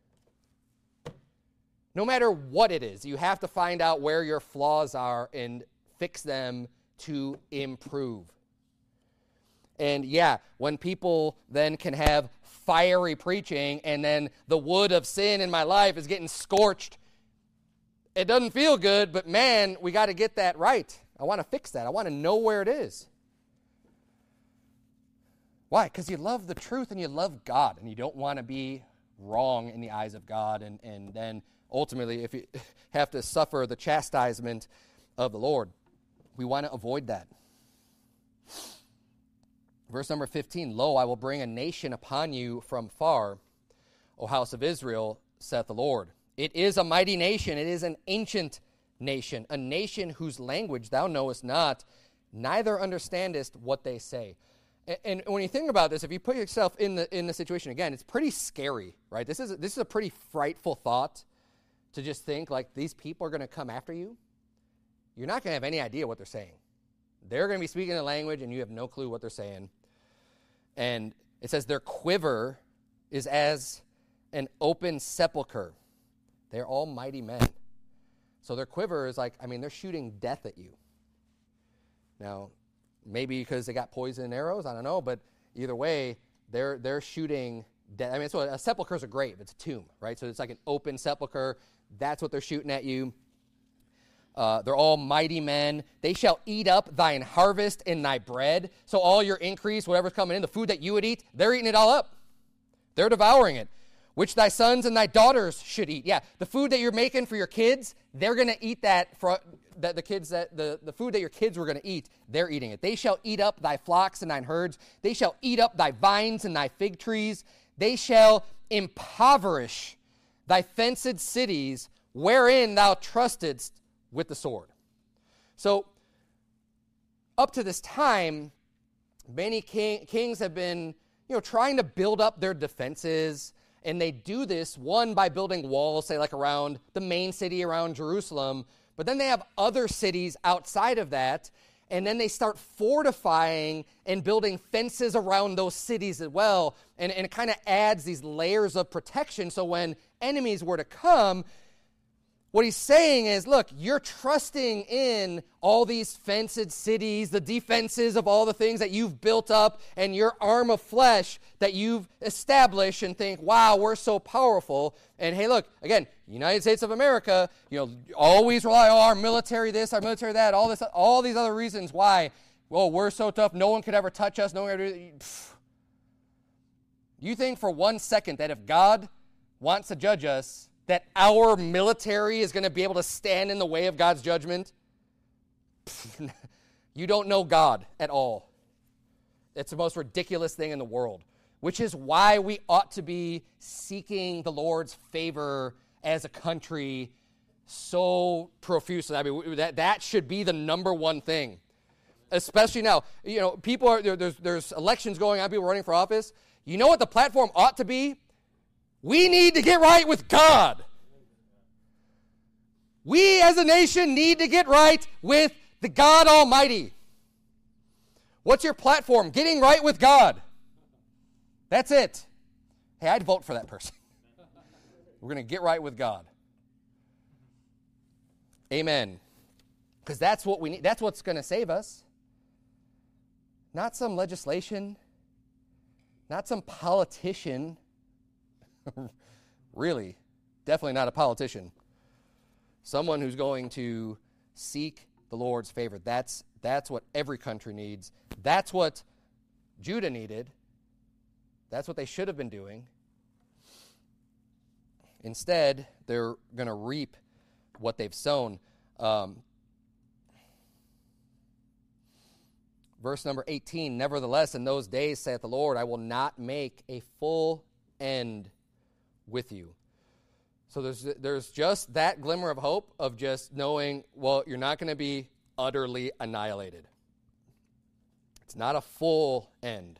No matter what it is, you have to find out where your flaws are and fix them to improve. And yeah, when people then can have fiery preaching and then the wood of sin in my life is getting scorched, it doesn't feel good, but man, we got to get that right. I want to fix that. I want to know where it is. Why? Because you love the truth and you love God and you don't want to be wrong in the eyes of God and then ultimately if you have to suffer the chastisement of the Lord. We want to avoid that. Verse number 15, Lo, I will bring a nation upon you from far, O house of Israel, saith the Lord. It is a mighty nation. It is an ancient nation, a nation whose language thou knowest not, neither understandest what they say. And when you think about this, if you put yourself in the situation again, it's pretty scary, right? This is a pretty frightful thought to just think like these people are going to come after you. You're not going to have any idea what they're saying. They're going to be speaking the language, and you have no clue what they're saying. And it says their quiver is as an open sepulcher. They're all mighty men. So their quiver is they're shooting death at you. Now, maybe because they got poison arrows, I don't know, but either way, they're shooting death. I mean, so a sepulcher is a grave. It's a tomb, right? So it's like an open sepulcher. That's what they're shooting at you. They're all mighty men. They shall eat up thine harvest and thy bread. So all your increase, whatever's coming in, the food that you would eat, they're eating it all up. They're devouring it. Which thy sons and thy daughters should eat. Yeah, the food that you're making for your kids, they're going to eat that. The food that your kids were going to eat, they're eating it. They shall eat up thy flocks and thine herds. They shall eat up thy vines and thy fig trees. They shall impoverish thy fenced cities, wherein thou trustedst with the sword. So, up to this time, many kings have been, trying to build up their defenses, and they do this, one, by building walls, say, like around the main city around Jerusalem, but then they have other cities outside of that, and then they start fortifying and building fences around those cities as well, and it kind of adds these layers of protection, so when enemies were to come, what he's saying is, look, you're trusting in all these fenced cities, the defenses of all the things that you've built up and your arm of flesh that you've established and think, wow, we're so powerful. And hey, look, again, United States of America, always rely on our military this, our military that, all these other reasons why, we're so tough, no one could ever touch us, no one could ever do it. You think for 1 second that if God wants to judge us, that our military is going to be able to stand in the way of God's judgment? You don't know God at all. It's the most ridiculous thing in the world, which is why we ought to be seeking the Lord's favor as a country so profusely. I mean, that should be the number one thing, especially now. People are there's elections going on, people running for office. You know what the platform ought to be? We need to get right with God. We as a nation need to get right with the God Almighty. What's your platform? Getting right with God. That's it. Hey, I'd vote for that person. We're going to get right with God. Amen. Because that's what we need. That's what's going to save us. Not some legislation. Not some politician. Really, definitely not a politician. Someone who's going to seek the the Lord's favor. That's what every country needs. That's what Judah needed. That's what they should have been doing. Instead, they're going to reap what they've sown. Verse number 18, nevertheless, in those days, saith the Lord, I will not make a full end with you. So there's just that glimmer of hope of just knowing, well, you're not going to be utterly annihilated. It's not a full end.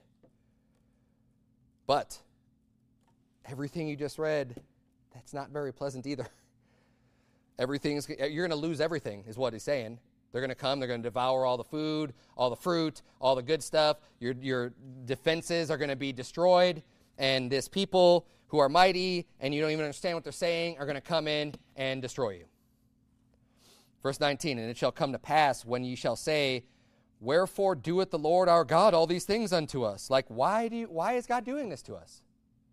But everything you just read, that's not very pleasant either. You're going to lose everything, is what he's saying. They're going to come, they're going to devour all the food, all the fruit, all the good stuff. Your defenses are going to be destroyed, and this people who are mighty, and you don't even understand what they're saying, are going to come in and destroy you. Verse 19, and it shall come to pass when ye shall say, wherefore doeth the Lord our God all these things unto us? Like, why is God doing this to us?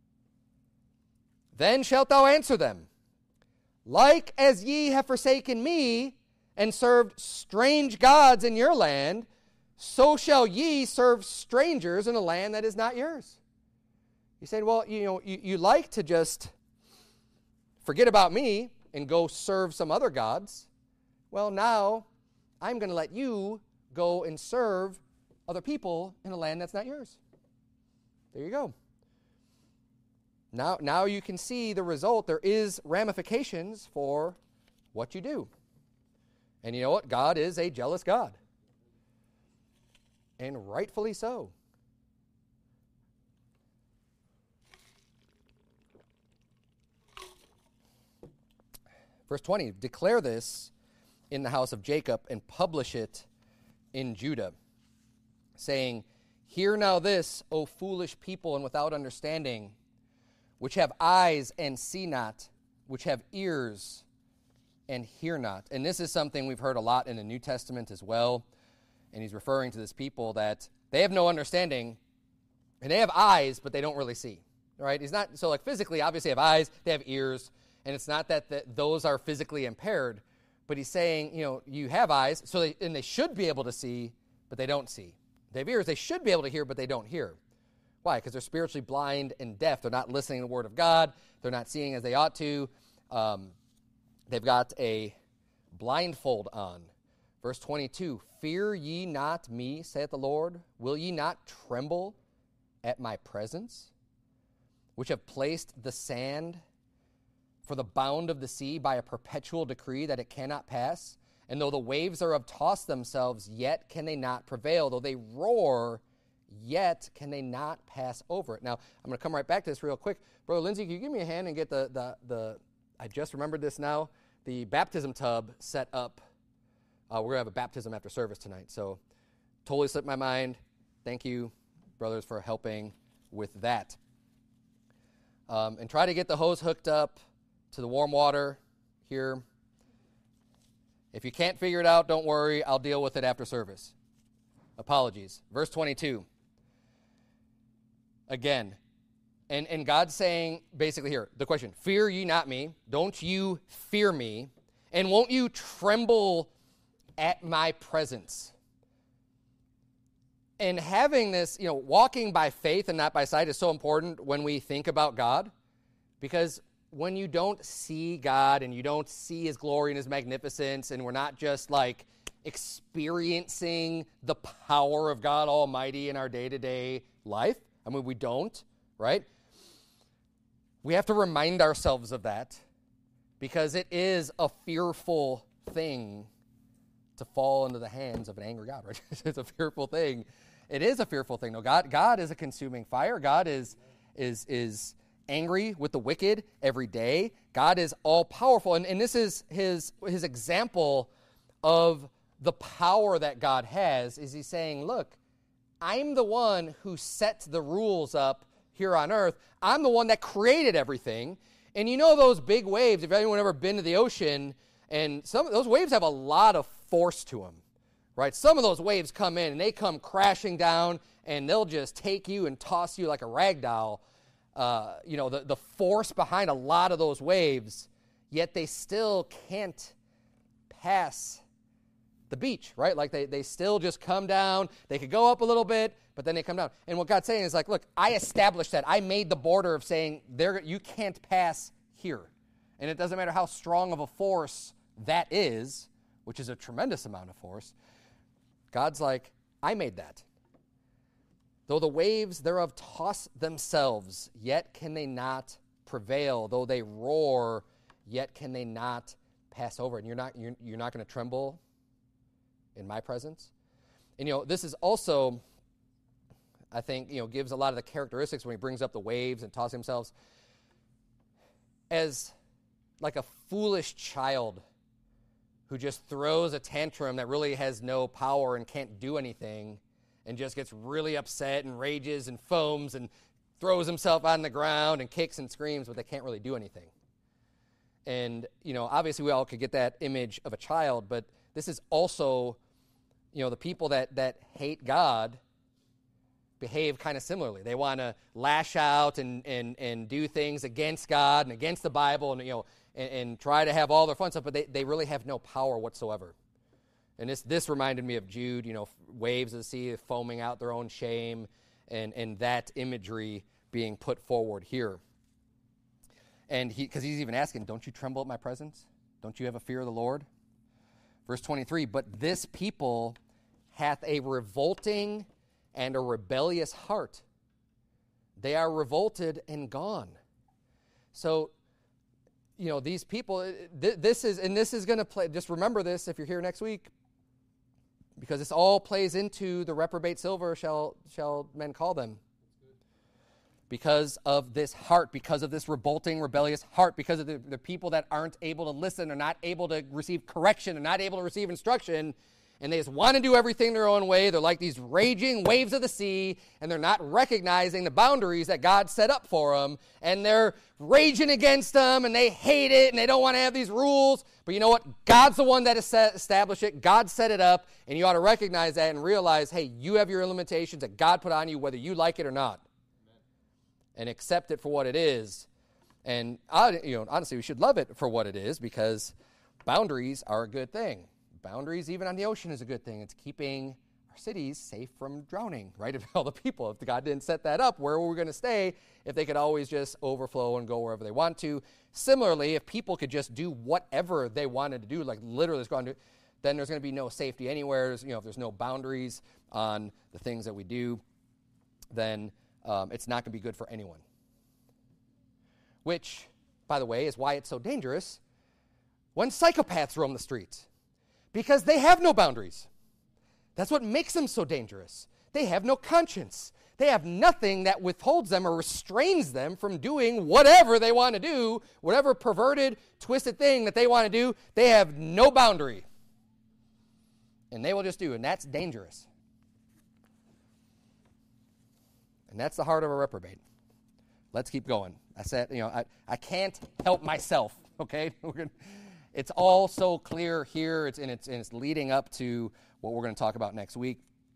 Then shalt thou answer them, like as ye have forsaken me, and served strange gods in your land, so shall ye serve strangers in a land that is not yours. You say, well, you like to just forget about me and go serve some other gods. Well, now I'm going to let you go and serve other people in a land that's not yours. There you go. Now you can see the result. There is ramifications for what you do. And you know what? God is a jealous God. And rightfully so. Verse 20, declare this in the house of Jacob and publish it in Judah, saying, hear now this, O foolish people and without understanding, which have eyes and see not, which have ears and hear not. And this is something we've heard a lot in the New Testament as well. And he's referring to this people that they have no understanding, and they have eyes, but they don't really see. Right? He's not, so like physically, obviously have eyes, they have ears, and it's not that those are physically impaired, but he's saying, you have eyes, and they should be able to see, but they don't see. They have ears, they should be able to hear, but they don't hear. Why? Because they're spiritually blind and deaf. They're not listening to the word of God. They're not seeing as they ought to. They've got a blindfold on. Verse 22, fear ye not me, saith the Lord? Will ye not tremble at my presence, which have placed the sand for the bound of the sea by a perpetual decree that it cannot pass? And though the waves thereof toss themselves, yet can they not prevail. Though they roar, yet can they not pass over it. Now, I'm going to come right back to this real quick. Brother Lindsay, can you give me a hand and get the I just remembered this now, the baptism tub set up. We're going to have a baptism after service tonight. So totally slipped my mind. Thank you, brothers, for helping with that. And try to get the hose hooked up to the warm water here. If you can't figure it out, don't worry. I'll deal with it after service. Apologies. Verse 22. Again. And God's saying, basically here, the question, fear ye not me, don't you fear me, and won't you tremble at my presence? And having this, walking by faith and not by sight is so important when we think about God, because when you don't see God and you don't see his glory and his magnificence, and we're not just like experiencing the power of God Almighty in our day-to-day life, we don't, right? We have to remind ourselves of that, because it is a fearful thing to fall into the hands of an angry God, right? It's a fearful thing. It is a fearful thing. No, God is a consuming fire. God is angry with the wicked every day. God is all powerful, and this is his example of the power that God has. Is he's saying, look, I'm the one who set the rules up here on earth. I'm the one that created everything. And those big waves, if anyone ever been to the ocean, and some of those waves have a lot of force to them, right? Some of those waves come in and they come crashing down, and they'll just take you and toss you like a rag doll. The force behind a lot of those waves, yet they still can't pass the beach, right? Like they still just come down. They could go up a little bit, but then they come down. And what God's saying is like, look, I established that. I made the border of saying you can't pass here. And it doesn't matter how strong of a force that is, which is a tremendous amount of force. God's like, I made that. Though the waves thereof toss themselves, yet can they not prevail. Though they roar, yet can they not pass over. And you're not going to tremble in my presence. And this is also, I think, gives a lot of the characteristics when he brings up the waves and toss themselves. As like a foolish child who just throws a tantrum that really has no power and can't do anything, and just gets really upset and rages and foams and throws himself on the ground and kicks and screams, but they can't really do anything. And, obviously we all could get that image of a child, but this is also, the people that hate God behave kind of similarly. They want to lash out and do things against God and against the Bible and try to have all their fun stuff, but they really have no power whatsoever. And this reminded me of Jude, waves of the sea foaming out their own shame, and that imagery being put forward here. And because he's even asking, don't you tremble at my presence? Don't you have a fear of the Lord? Verse 23, but this people hath a revolting and a rebellious heart. They are revolted and gone. So, these people, this is going to play, just remember this if you're here next week, because this all plays into the reprobate silver shall men call them. Because of this heart, because of this revolting, rebellious heart, because of the people that aren't able to listen, are not able to receive correction, are not able to receive instruction, and they just want to do everything their own way. They're like these raging waves of the sea, and they're not recognizing the boundaries that God set up for them, and they're raging against them, and they hate it, and they don't want to have these rules. But you know what? God's the one that established it. God set it up, and you ought to recognize that and realize, hey, you have your limitations that God put on you, whether you like it or not. And accept it for what it is. And honestly, we should love it for what it is, because boundaries are a good thing. Boundaries, even on the ocean, is a good thing. It's keeping our cities safe from drowning, right? Of all the people. If God didn't set that up, where were we going to stay if they could always just overflow and go wherever they want to? Similarly, if people could just do whatever they wanted to do, like literally just go on to, then there's going to be no safety anywhere. If there's no boundaries on the things that we do, then it's not going to be good for anyone. Which, by the way, is why it's so dangerous when psychopaths roam the streets. Because they have no boundaries. That's what makes them so dangerous. They have no conscience. They have nothing that withholds them or restrains them from doing whatever they want to do, whatever perverted, twisted thing that they want to do. They have no boundary. And they will just do, and that's dangerous. And that's the heart of a reprobate. Let's keep going. I said, I can't help myself, okay? It's all so clear here, it's leading up to what we're going to talk about next week.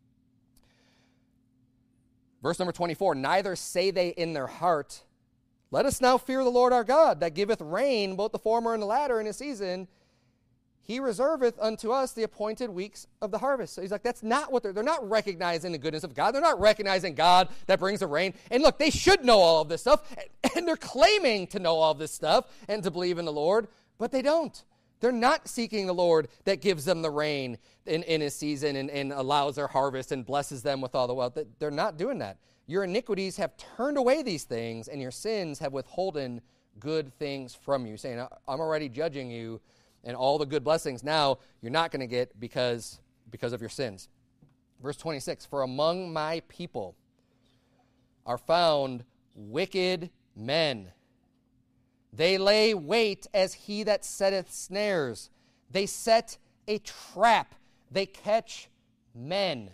Verse number 24, neither say they in their heart, let us now fear the Lord our God, that giveth rain, both the former and the latter in his season. He reserveth unto us the appointed weeks of the harvest. So he's like, that's not what they're not recognizing the goodness of God. They're not recognizing God that brings the rain. And look, they should know all of this stuff, and they're claiming to know all of this stuff and to believe in the Lord, but they don't. They're not seeking the Lord that gives them the rain in his season and allows their harvest and blesses them with all the wealth. They're not doing that. Your iniquities have turned away these things, and your sins have withholden good things from you, saying, I'm already judging you, and all the good blessings now you're not going to get because of your sins. Verse 26, for among my people are found wicked men. They lay wait as he that setteth snares. They set a trap. They catch men.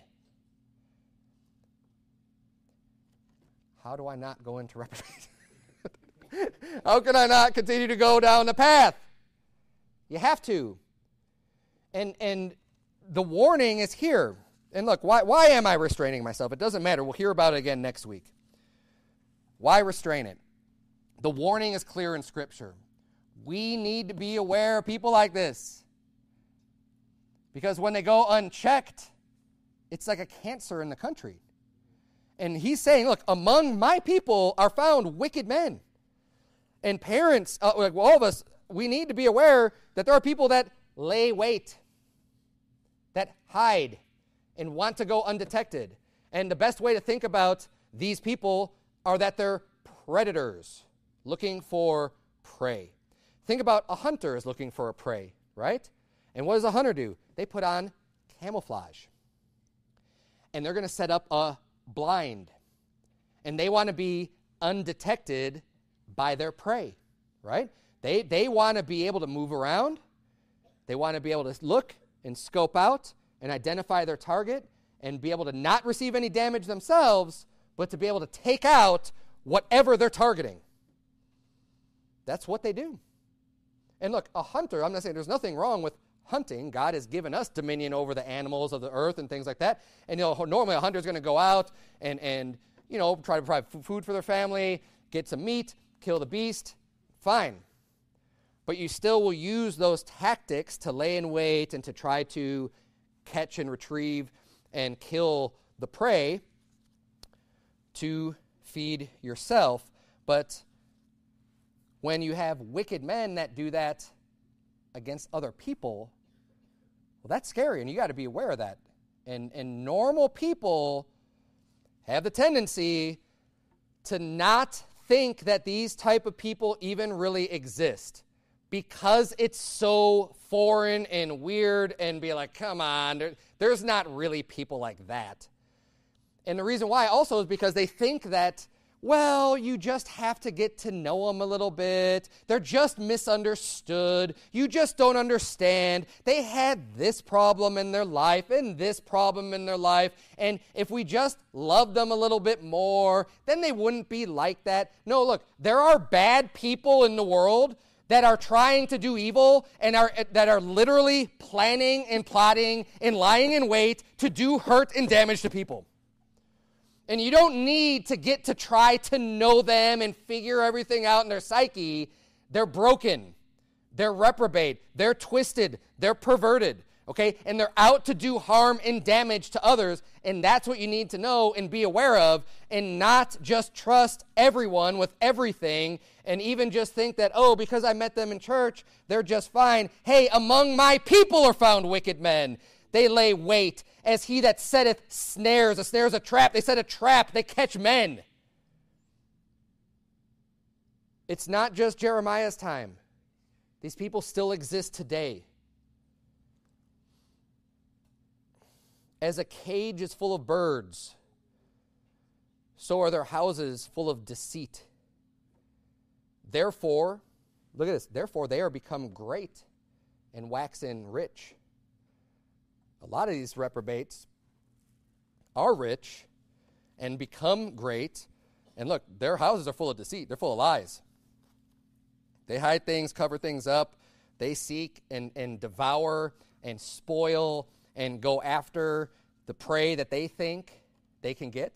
How do I not go into reprobate? How can I not continue to go down the path? You have to. And the warning is here. And look, why am I restraining myself? It doesn't matter. We'll hear about it again next week. Why restrain it? The warning is clear in Scripture. We need to be aware of people like this. Because when they go unchecked, it's like a cancer in the country. And he's saying, look, among my people are found wicked men. And parents, like all of us, we need to be aware that there are people that lay wait, that hide, and want to go undetected. And the best way to think about these people are that they're predators looking for prey. Think about a hunter is looking for a prey, right? And what does a hunter do? They put on camouflage. And they're going to set up a blind. And they want to be undetected by their prey, right? They want to be able to move around. They want to be able to look and scope out and identify their target and be able to not receive any damage themselves, but to be able to take out whatever they're targeting. That's what they do. And look, a hunter, I'm not saying there's nothing wrong with hunting. God has given us dominion over the animals of the earth and things like that. And normally a hunter is going to go out and try to provide food for their family, get some meat, kill the beast. Fine. But you still will use those tactics to lay in wait and to try to catch and retrieve and kill the prey to feed yourself. But when you have wicked men that do that against other people, well, that's scary, and you got to be aware of that. And normal people have the tendency to not think that these type of people even really exist because it's so foreign and weird, and be like, come on, there's not really people like that. And the reason why also is because they think that, well, you just have to get to know them a little bit. They're just misunderstood. You just don't understand. They had this problem in their life and this problem in their life. And if we just loved them a little bit more, then they wouldn't be like that. No, look, there are bad people in the world that are trying to do evil and that are literally planning and plotting and lying in wait to do hurt and damage to people. And you don't need to get to try to know them and figure everything out in their psyche. They're broken. They're reprobate. They're twisted. They're perverted. Okay? And they're out to do harm and damage to others. And that's what you need to know and be aware of, and not just trust everyone with everything and even just think that, oh, because I met them in church, they're just fine. Hey, among my people are found wicked men. They lay wait as he that setteth snares. A snare is a trap. They set a trap. They catch men. It's not just Jeremiah's time. These people still exist today. As a cage is full of birds, so are their houses full of deceit. Therefore, look at this, therefore they are become great and waxen rich. A lot of these reprobates are rich and become great. And look, their houses are full of deceit. They're full of lies. They hide things, cover things up. They seek and devour and spoil and go after the prey that they think they can get.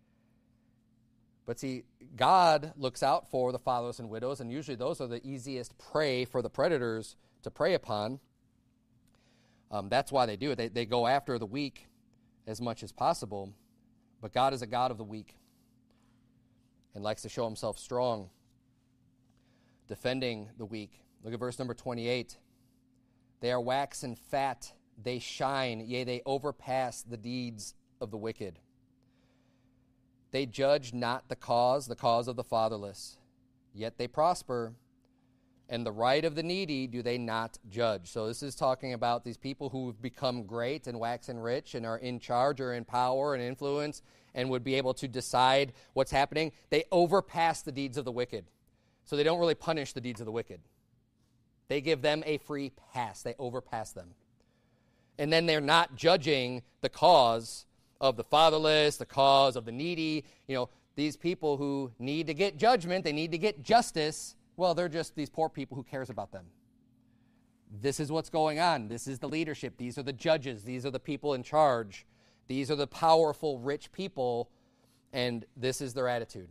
But see, God looks out for the fatherless and widows, and usually those are the easiest prey for the predators to prey upon. That's why they do it. They go after the weak as much as possible. But God is a God of the weak and likes to show himself strong, defending the weak. Look at verse number 28. They are waxen fat, they shine, yea, they overpass the deeds of the wicked. They judge not the cause of the fatherless, yet they prosper. And the right of the needy do they not judge. So this is talking about these people who have become great and waxen rich and are in charge or in power and influence and would be able to decide what's happening. They overpass the deeds of the wicked. So they don't really punish the deeds of the wicked. They give them a free pass. They overpass them. And then they're not judging the cause of the fatherless, the cause of the needy. These people who need to get judgment, they need to get justice. Well, they're just these poor people. Who cares about them? This is what's going on. This is the leadership. These are the judges. These are the people in charge. These are the powerful, rich people, and this is their attitude.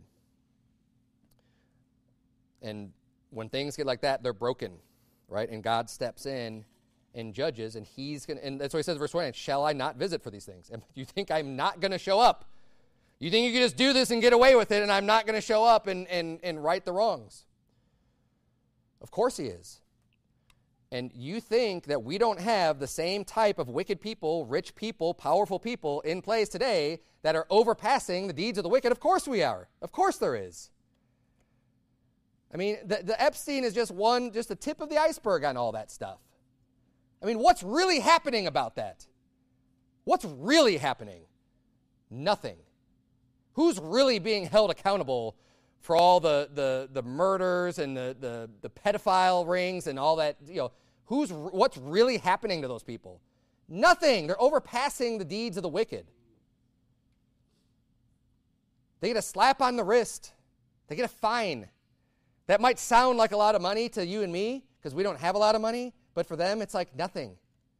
And when things get like that, they're broken, right? And God steps in in Judges, and he's going to, and that's what he says in verse 20, shall I not visit for these things? And you think I'm not going to show up? You think you can just do this and get away with it, and I'm not going to show up and right the wrongs? Of course he is. And you think that we don't have the same type of wicked people, rich people, powerful people in place today that are overpassing the deeds of the wicked? Of course we are. Of course there is. I mean, the Epstein is just the tip of the iceberg on all that stuff. I mean, what's really happening about that? What's really happening? Nothing. Who's really being held accountable for all the murders and the pedophile rings and all that? What's really happening to those people? Nothing. They're overpassing the deeds of the wicked. They get a slap on the wrist. They get a fine. That might sound like a lot of money to you and me because we don't have a lot of money, but for them it's like nothing.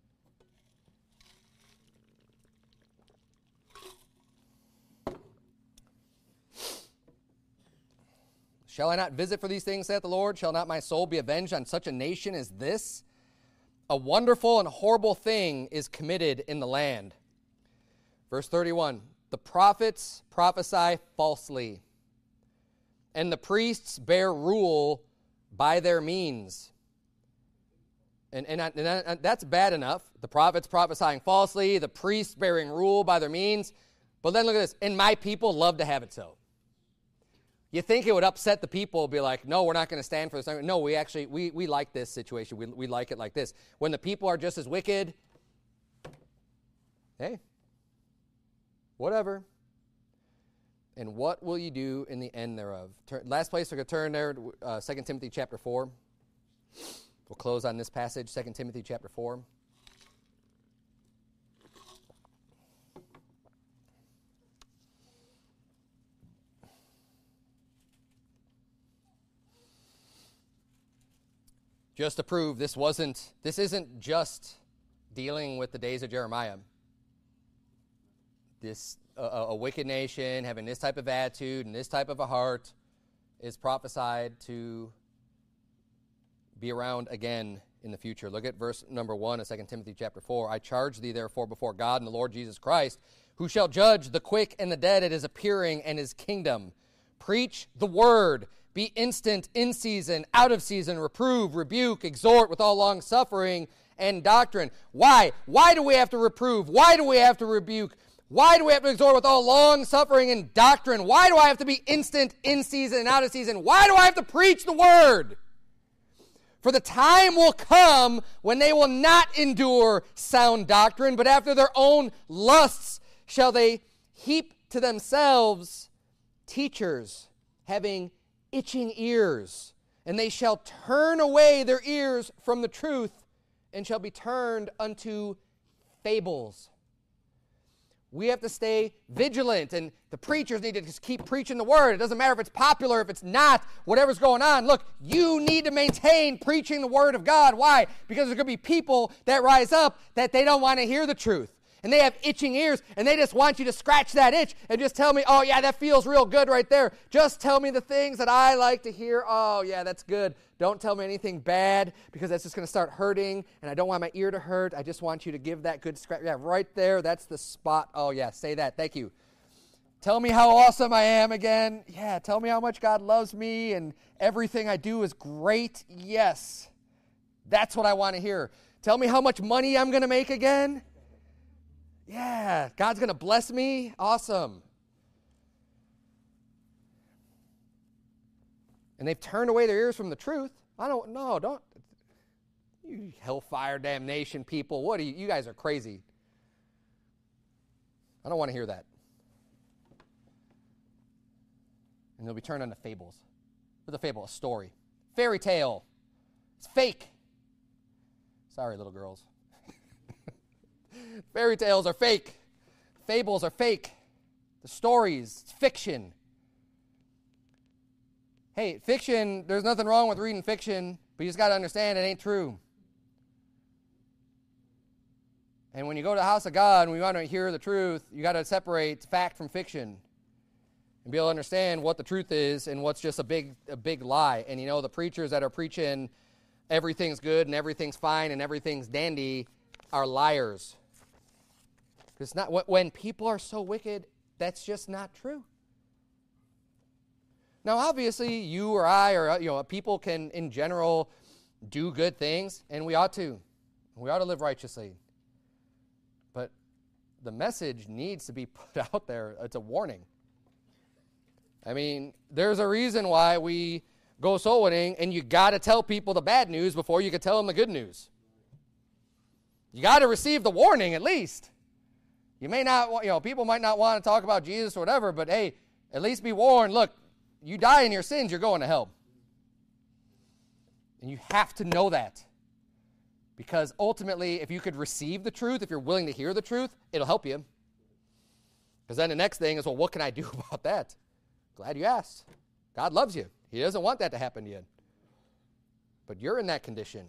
Shall I not visit for these things, saith the Lord? Shall not my soul be avenged on such a nation as this? A wonderful and horrible thing is committed in the land. Verse 31, the prophets prophesy falsely, and the priests bear rule by their means. And that's bad enough. The prophets prophesying falsely, the priests bearing rule by their means. But then look at this. And my people love to have it so. You think it would upset the people, be like, no, we're not going to stand for this. No, we like this situation. We like it like this. When the people are just as wicked, hey, whatever. And what will you do in the end thereof? Last place we're going to turn there, 2 Timothy chapter 4. We'll close on this passage, 2 Timothy chapter 4. Just to prove this isn't just dealing with the days of Jeremiah. A wicked nation having this type of attitude and this type of a heart is prophesied to be around again in the future. Look at verse number 1 of 2 Timothy chapter 4. I charge thee therefore before God and the Lord Jesus Christ, who shall judge the quick and the dead at his appearing and his kingdom. Preach the word. Be instant, in season, out of season, reprove, rebuke, exhort with all long suffering and doctrine. Why? Why do we have to reprove? Why do we have to rebuke? Why do we have to exhort with all long suffering and doctrine? Why do I have to be instant, in season, and out of season? Why do I have to preach the word? For the time will come when they will not endure sound doctrine, but after their own lusts shall they heap to themselves teachers having itching ears, and they shall turn away their ears from the truth and shall be turned unto fables. We have to stay vigilant, and the preachers need to just keep preaching the word. It doesn't matter if it's popular, if it's not, whatever's going on. Look, you need to maintain preaching the word of God. Why? Because there's going to be people that rise up that they don't want to hear the truth. And they have itching ears, and they just want you to scratch that itch and just tell me, oh, yeah, that feels real good right there. Just tell me the things that I like to hear. Oh, yeah, that's good. Don't tell me anything bad because that's just going to start hurting, and I don't want my ear to hurt. I just want you to give that good scratch. Yeah, right there, that's the spot. Oh, yeah, say that. Thank you. Tell me how awesome I am again. Yeah, tell me how much God loves me and everything I do is great. Yes, that's what I want to hear. Tell me how much money I'm going to make again. Yeah, God's going to bless me. Awesome. And they've turned away their ears from the truth. Don't. You hellfire damnation people. What are you guys are crazy. I don't want to hear that. And they'll be turned into fables. What's a fable? A story. Fairy tale. It's fake. Sorry, little girls. Fairy tales are fake. Fables are fake. The stories, it's fiction. Hey, fiction, there's nothing wrong with reading fiction, but you just got to understand it ain't true. And when you go to the house of God and we want to hear the truth, you got to separate fact from fiction and be able to understand what the truth is and what's just a big lie. And you know, the preachers that are preaching everything's good and everything's fine and everything's dandy are liars. It's not, when people are so wicked, that's just not true. Now, obviously, you or I or people can, in general, do good things, and we ought to. We ought to live righteously. But the message needs to be put out there. It's a warning. I mean, there's a reason why we go soul winning, and you got to tell people the bad news before you can tell them the good news. You got to receive the warning at least. You may not, people might not want to talk about Jesus or whatever, but hey, at least be warned. Look, you die in your sins, you're going to hell. And you have to know that. Because ultimately, if you could receive the truth, if you're willing to hear the truth, it'll help you. Because then the next thing is, well, what can I do about that? Glad you asked. God loves you. He doesn't want that to happen to you. But you're in that condition.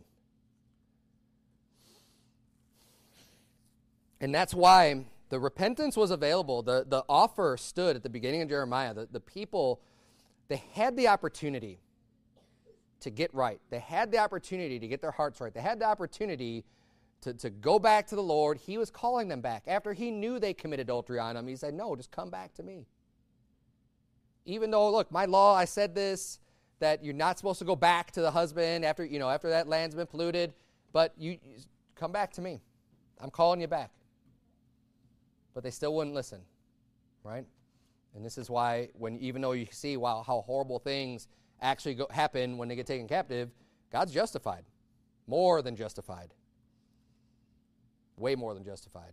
And that's why the repentance was available. The offer stood at the beginning of Jeremiah. The people, they had the opportunity to get right. They had the opportunity to get their hearts right. They had the opportunity to go back to the Lord. He was calling them back. After he knew they committed adultery on him, he said, no, just come back to me. Even though, look, my law, I said this, that you're not supposed to go back to the husband after that land's been polluted, but you come back to me. I'm calling you back. But they still wouldn't listen, right? And this is why, even though you see, wow, how horrible things actually happen when they get taken captive, God's justified. More than justified. Way more than justified.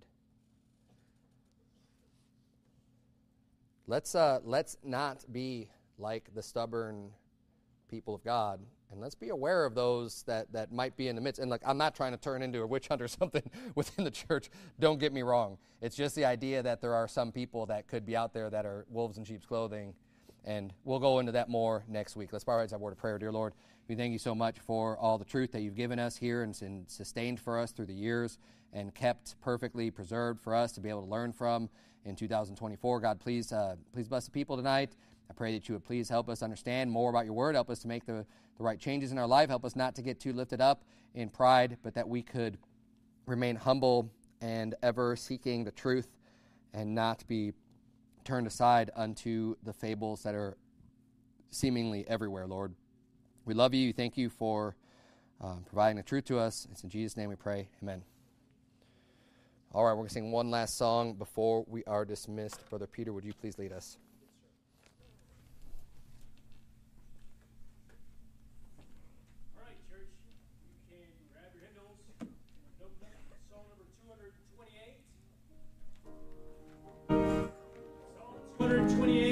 Let's not be like the stubborn people of God, and let's be aware of those that might be in the midst. And I'm not trying to turn into a witch hunt or something within the church. Don't get me wrong. It's just the idea that there are some people that could be out there that are wolves in sheep's clothing, and we'll go into that more next week. Let's bow our heads and have a word of prayer. Dear Lord, we thank you so much for all the truth that you've given us here and sustained for us through the years and kept perfectly preserved for us to be able to learn from in 2024. God, please bless the people tonight. I pray that you would please help us understand more about your word, help us to make the right changes in our life, help us not to get too lifted up in pride, but that we could remain humble and ever seeking the truth and not be turned aside unto the fables that are seemingly everywhere, Lord. We love you. Thank you for providing the truth to us. It's in Jesus' name we pray. Amen. All right, we're going to sing one last song before we are dismissed. Brother Peter, would you please lead us? All right, church, you can grab your hymnals and open up Psalm number 228. Psalm 228.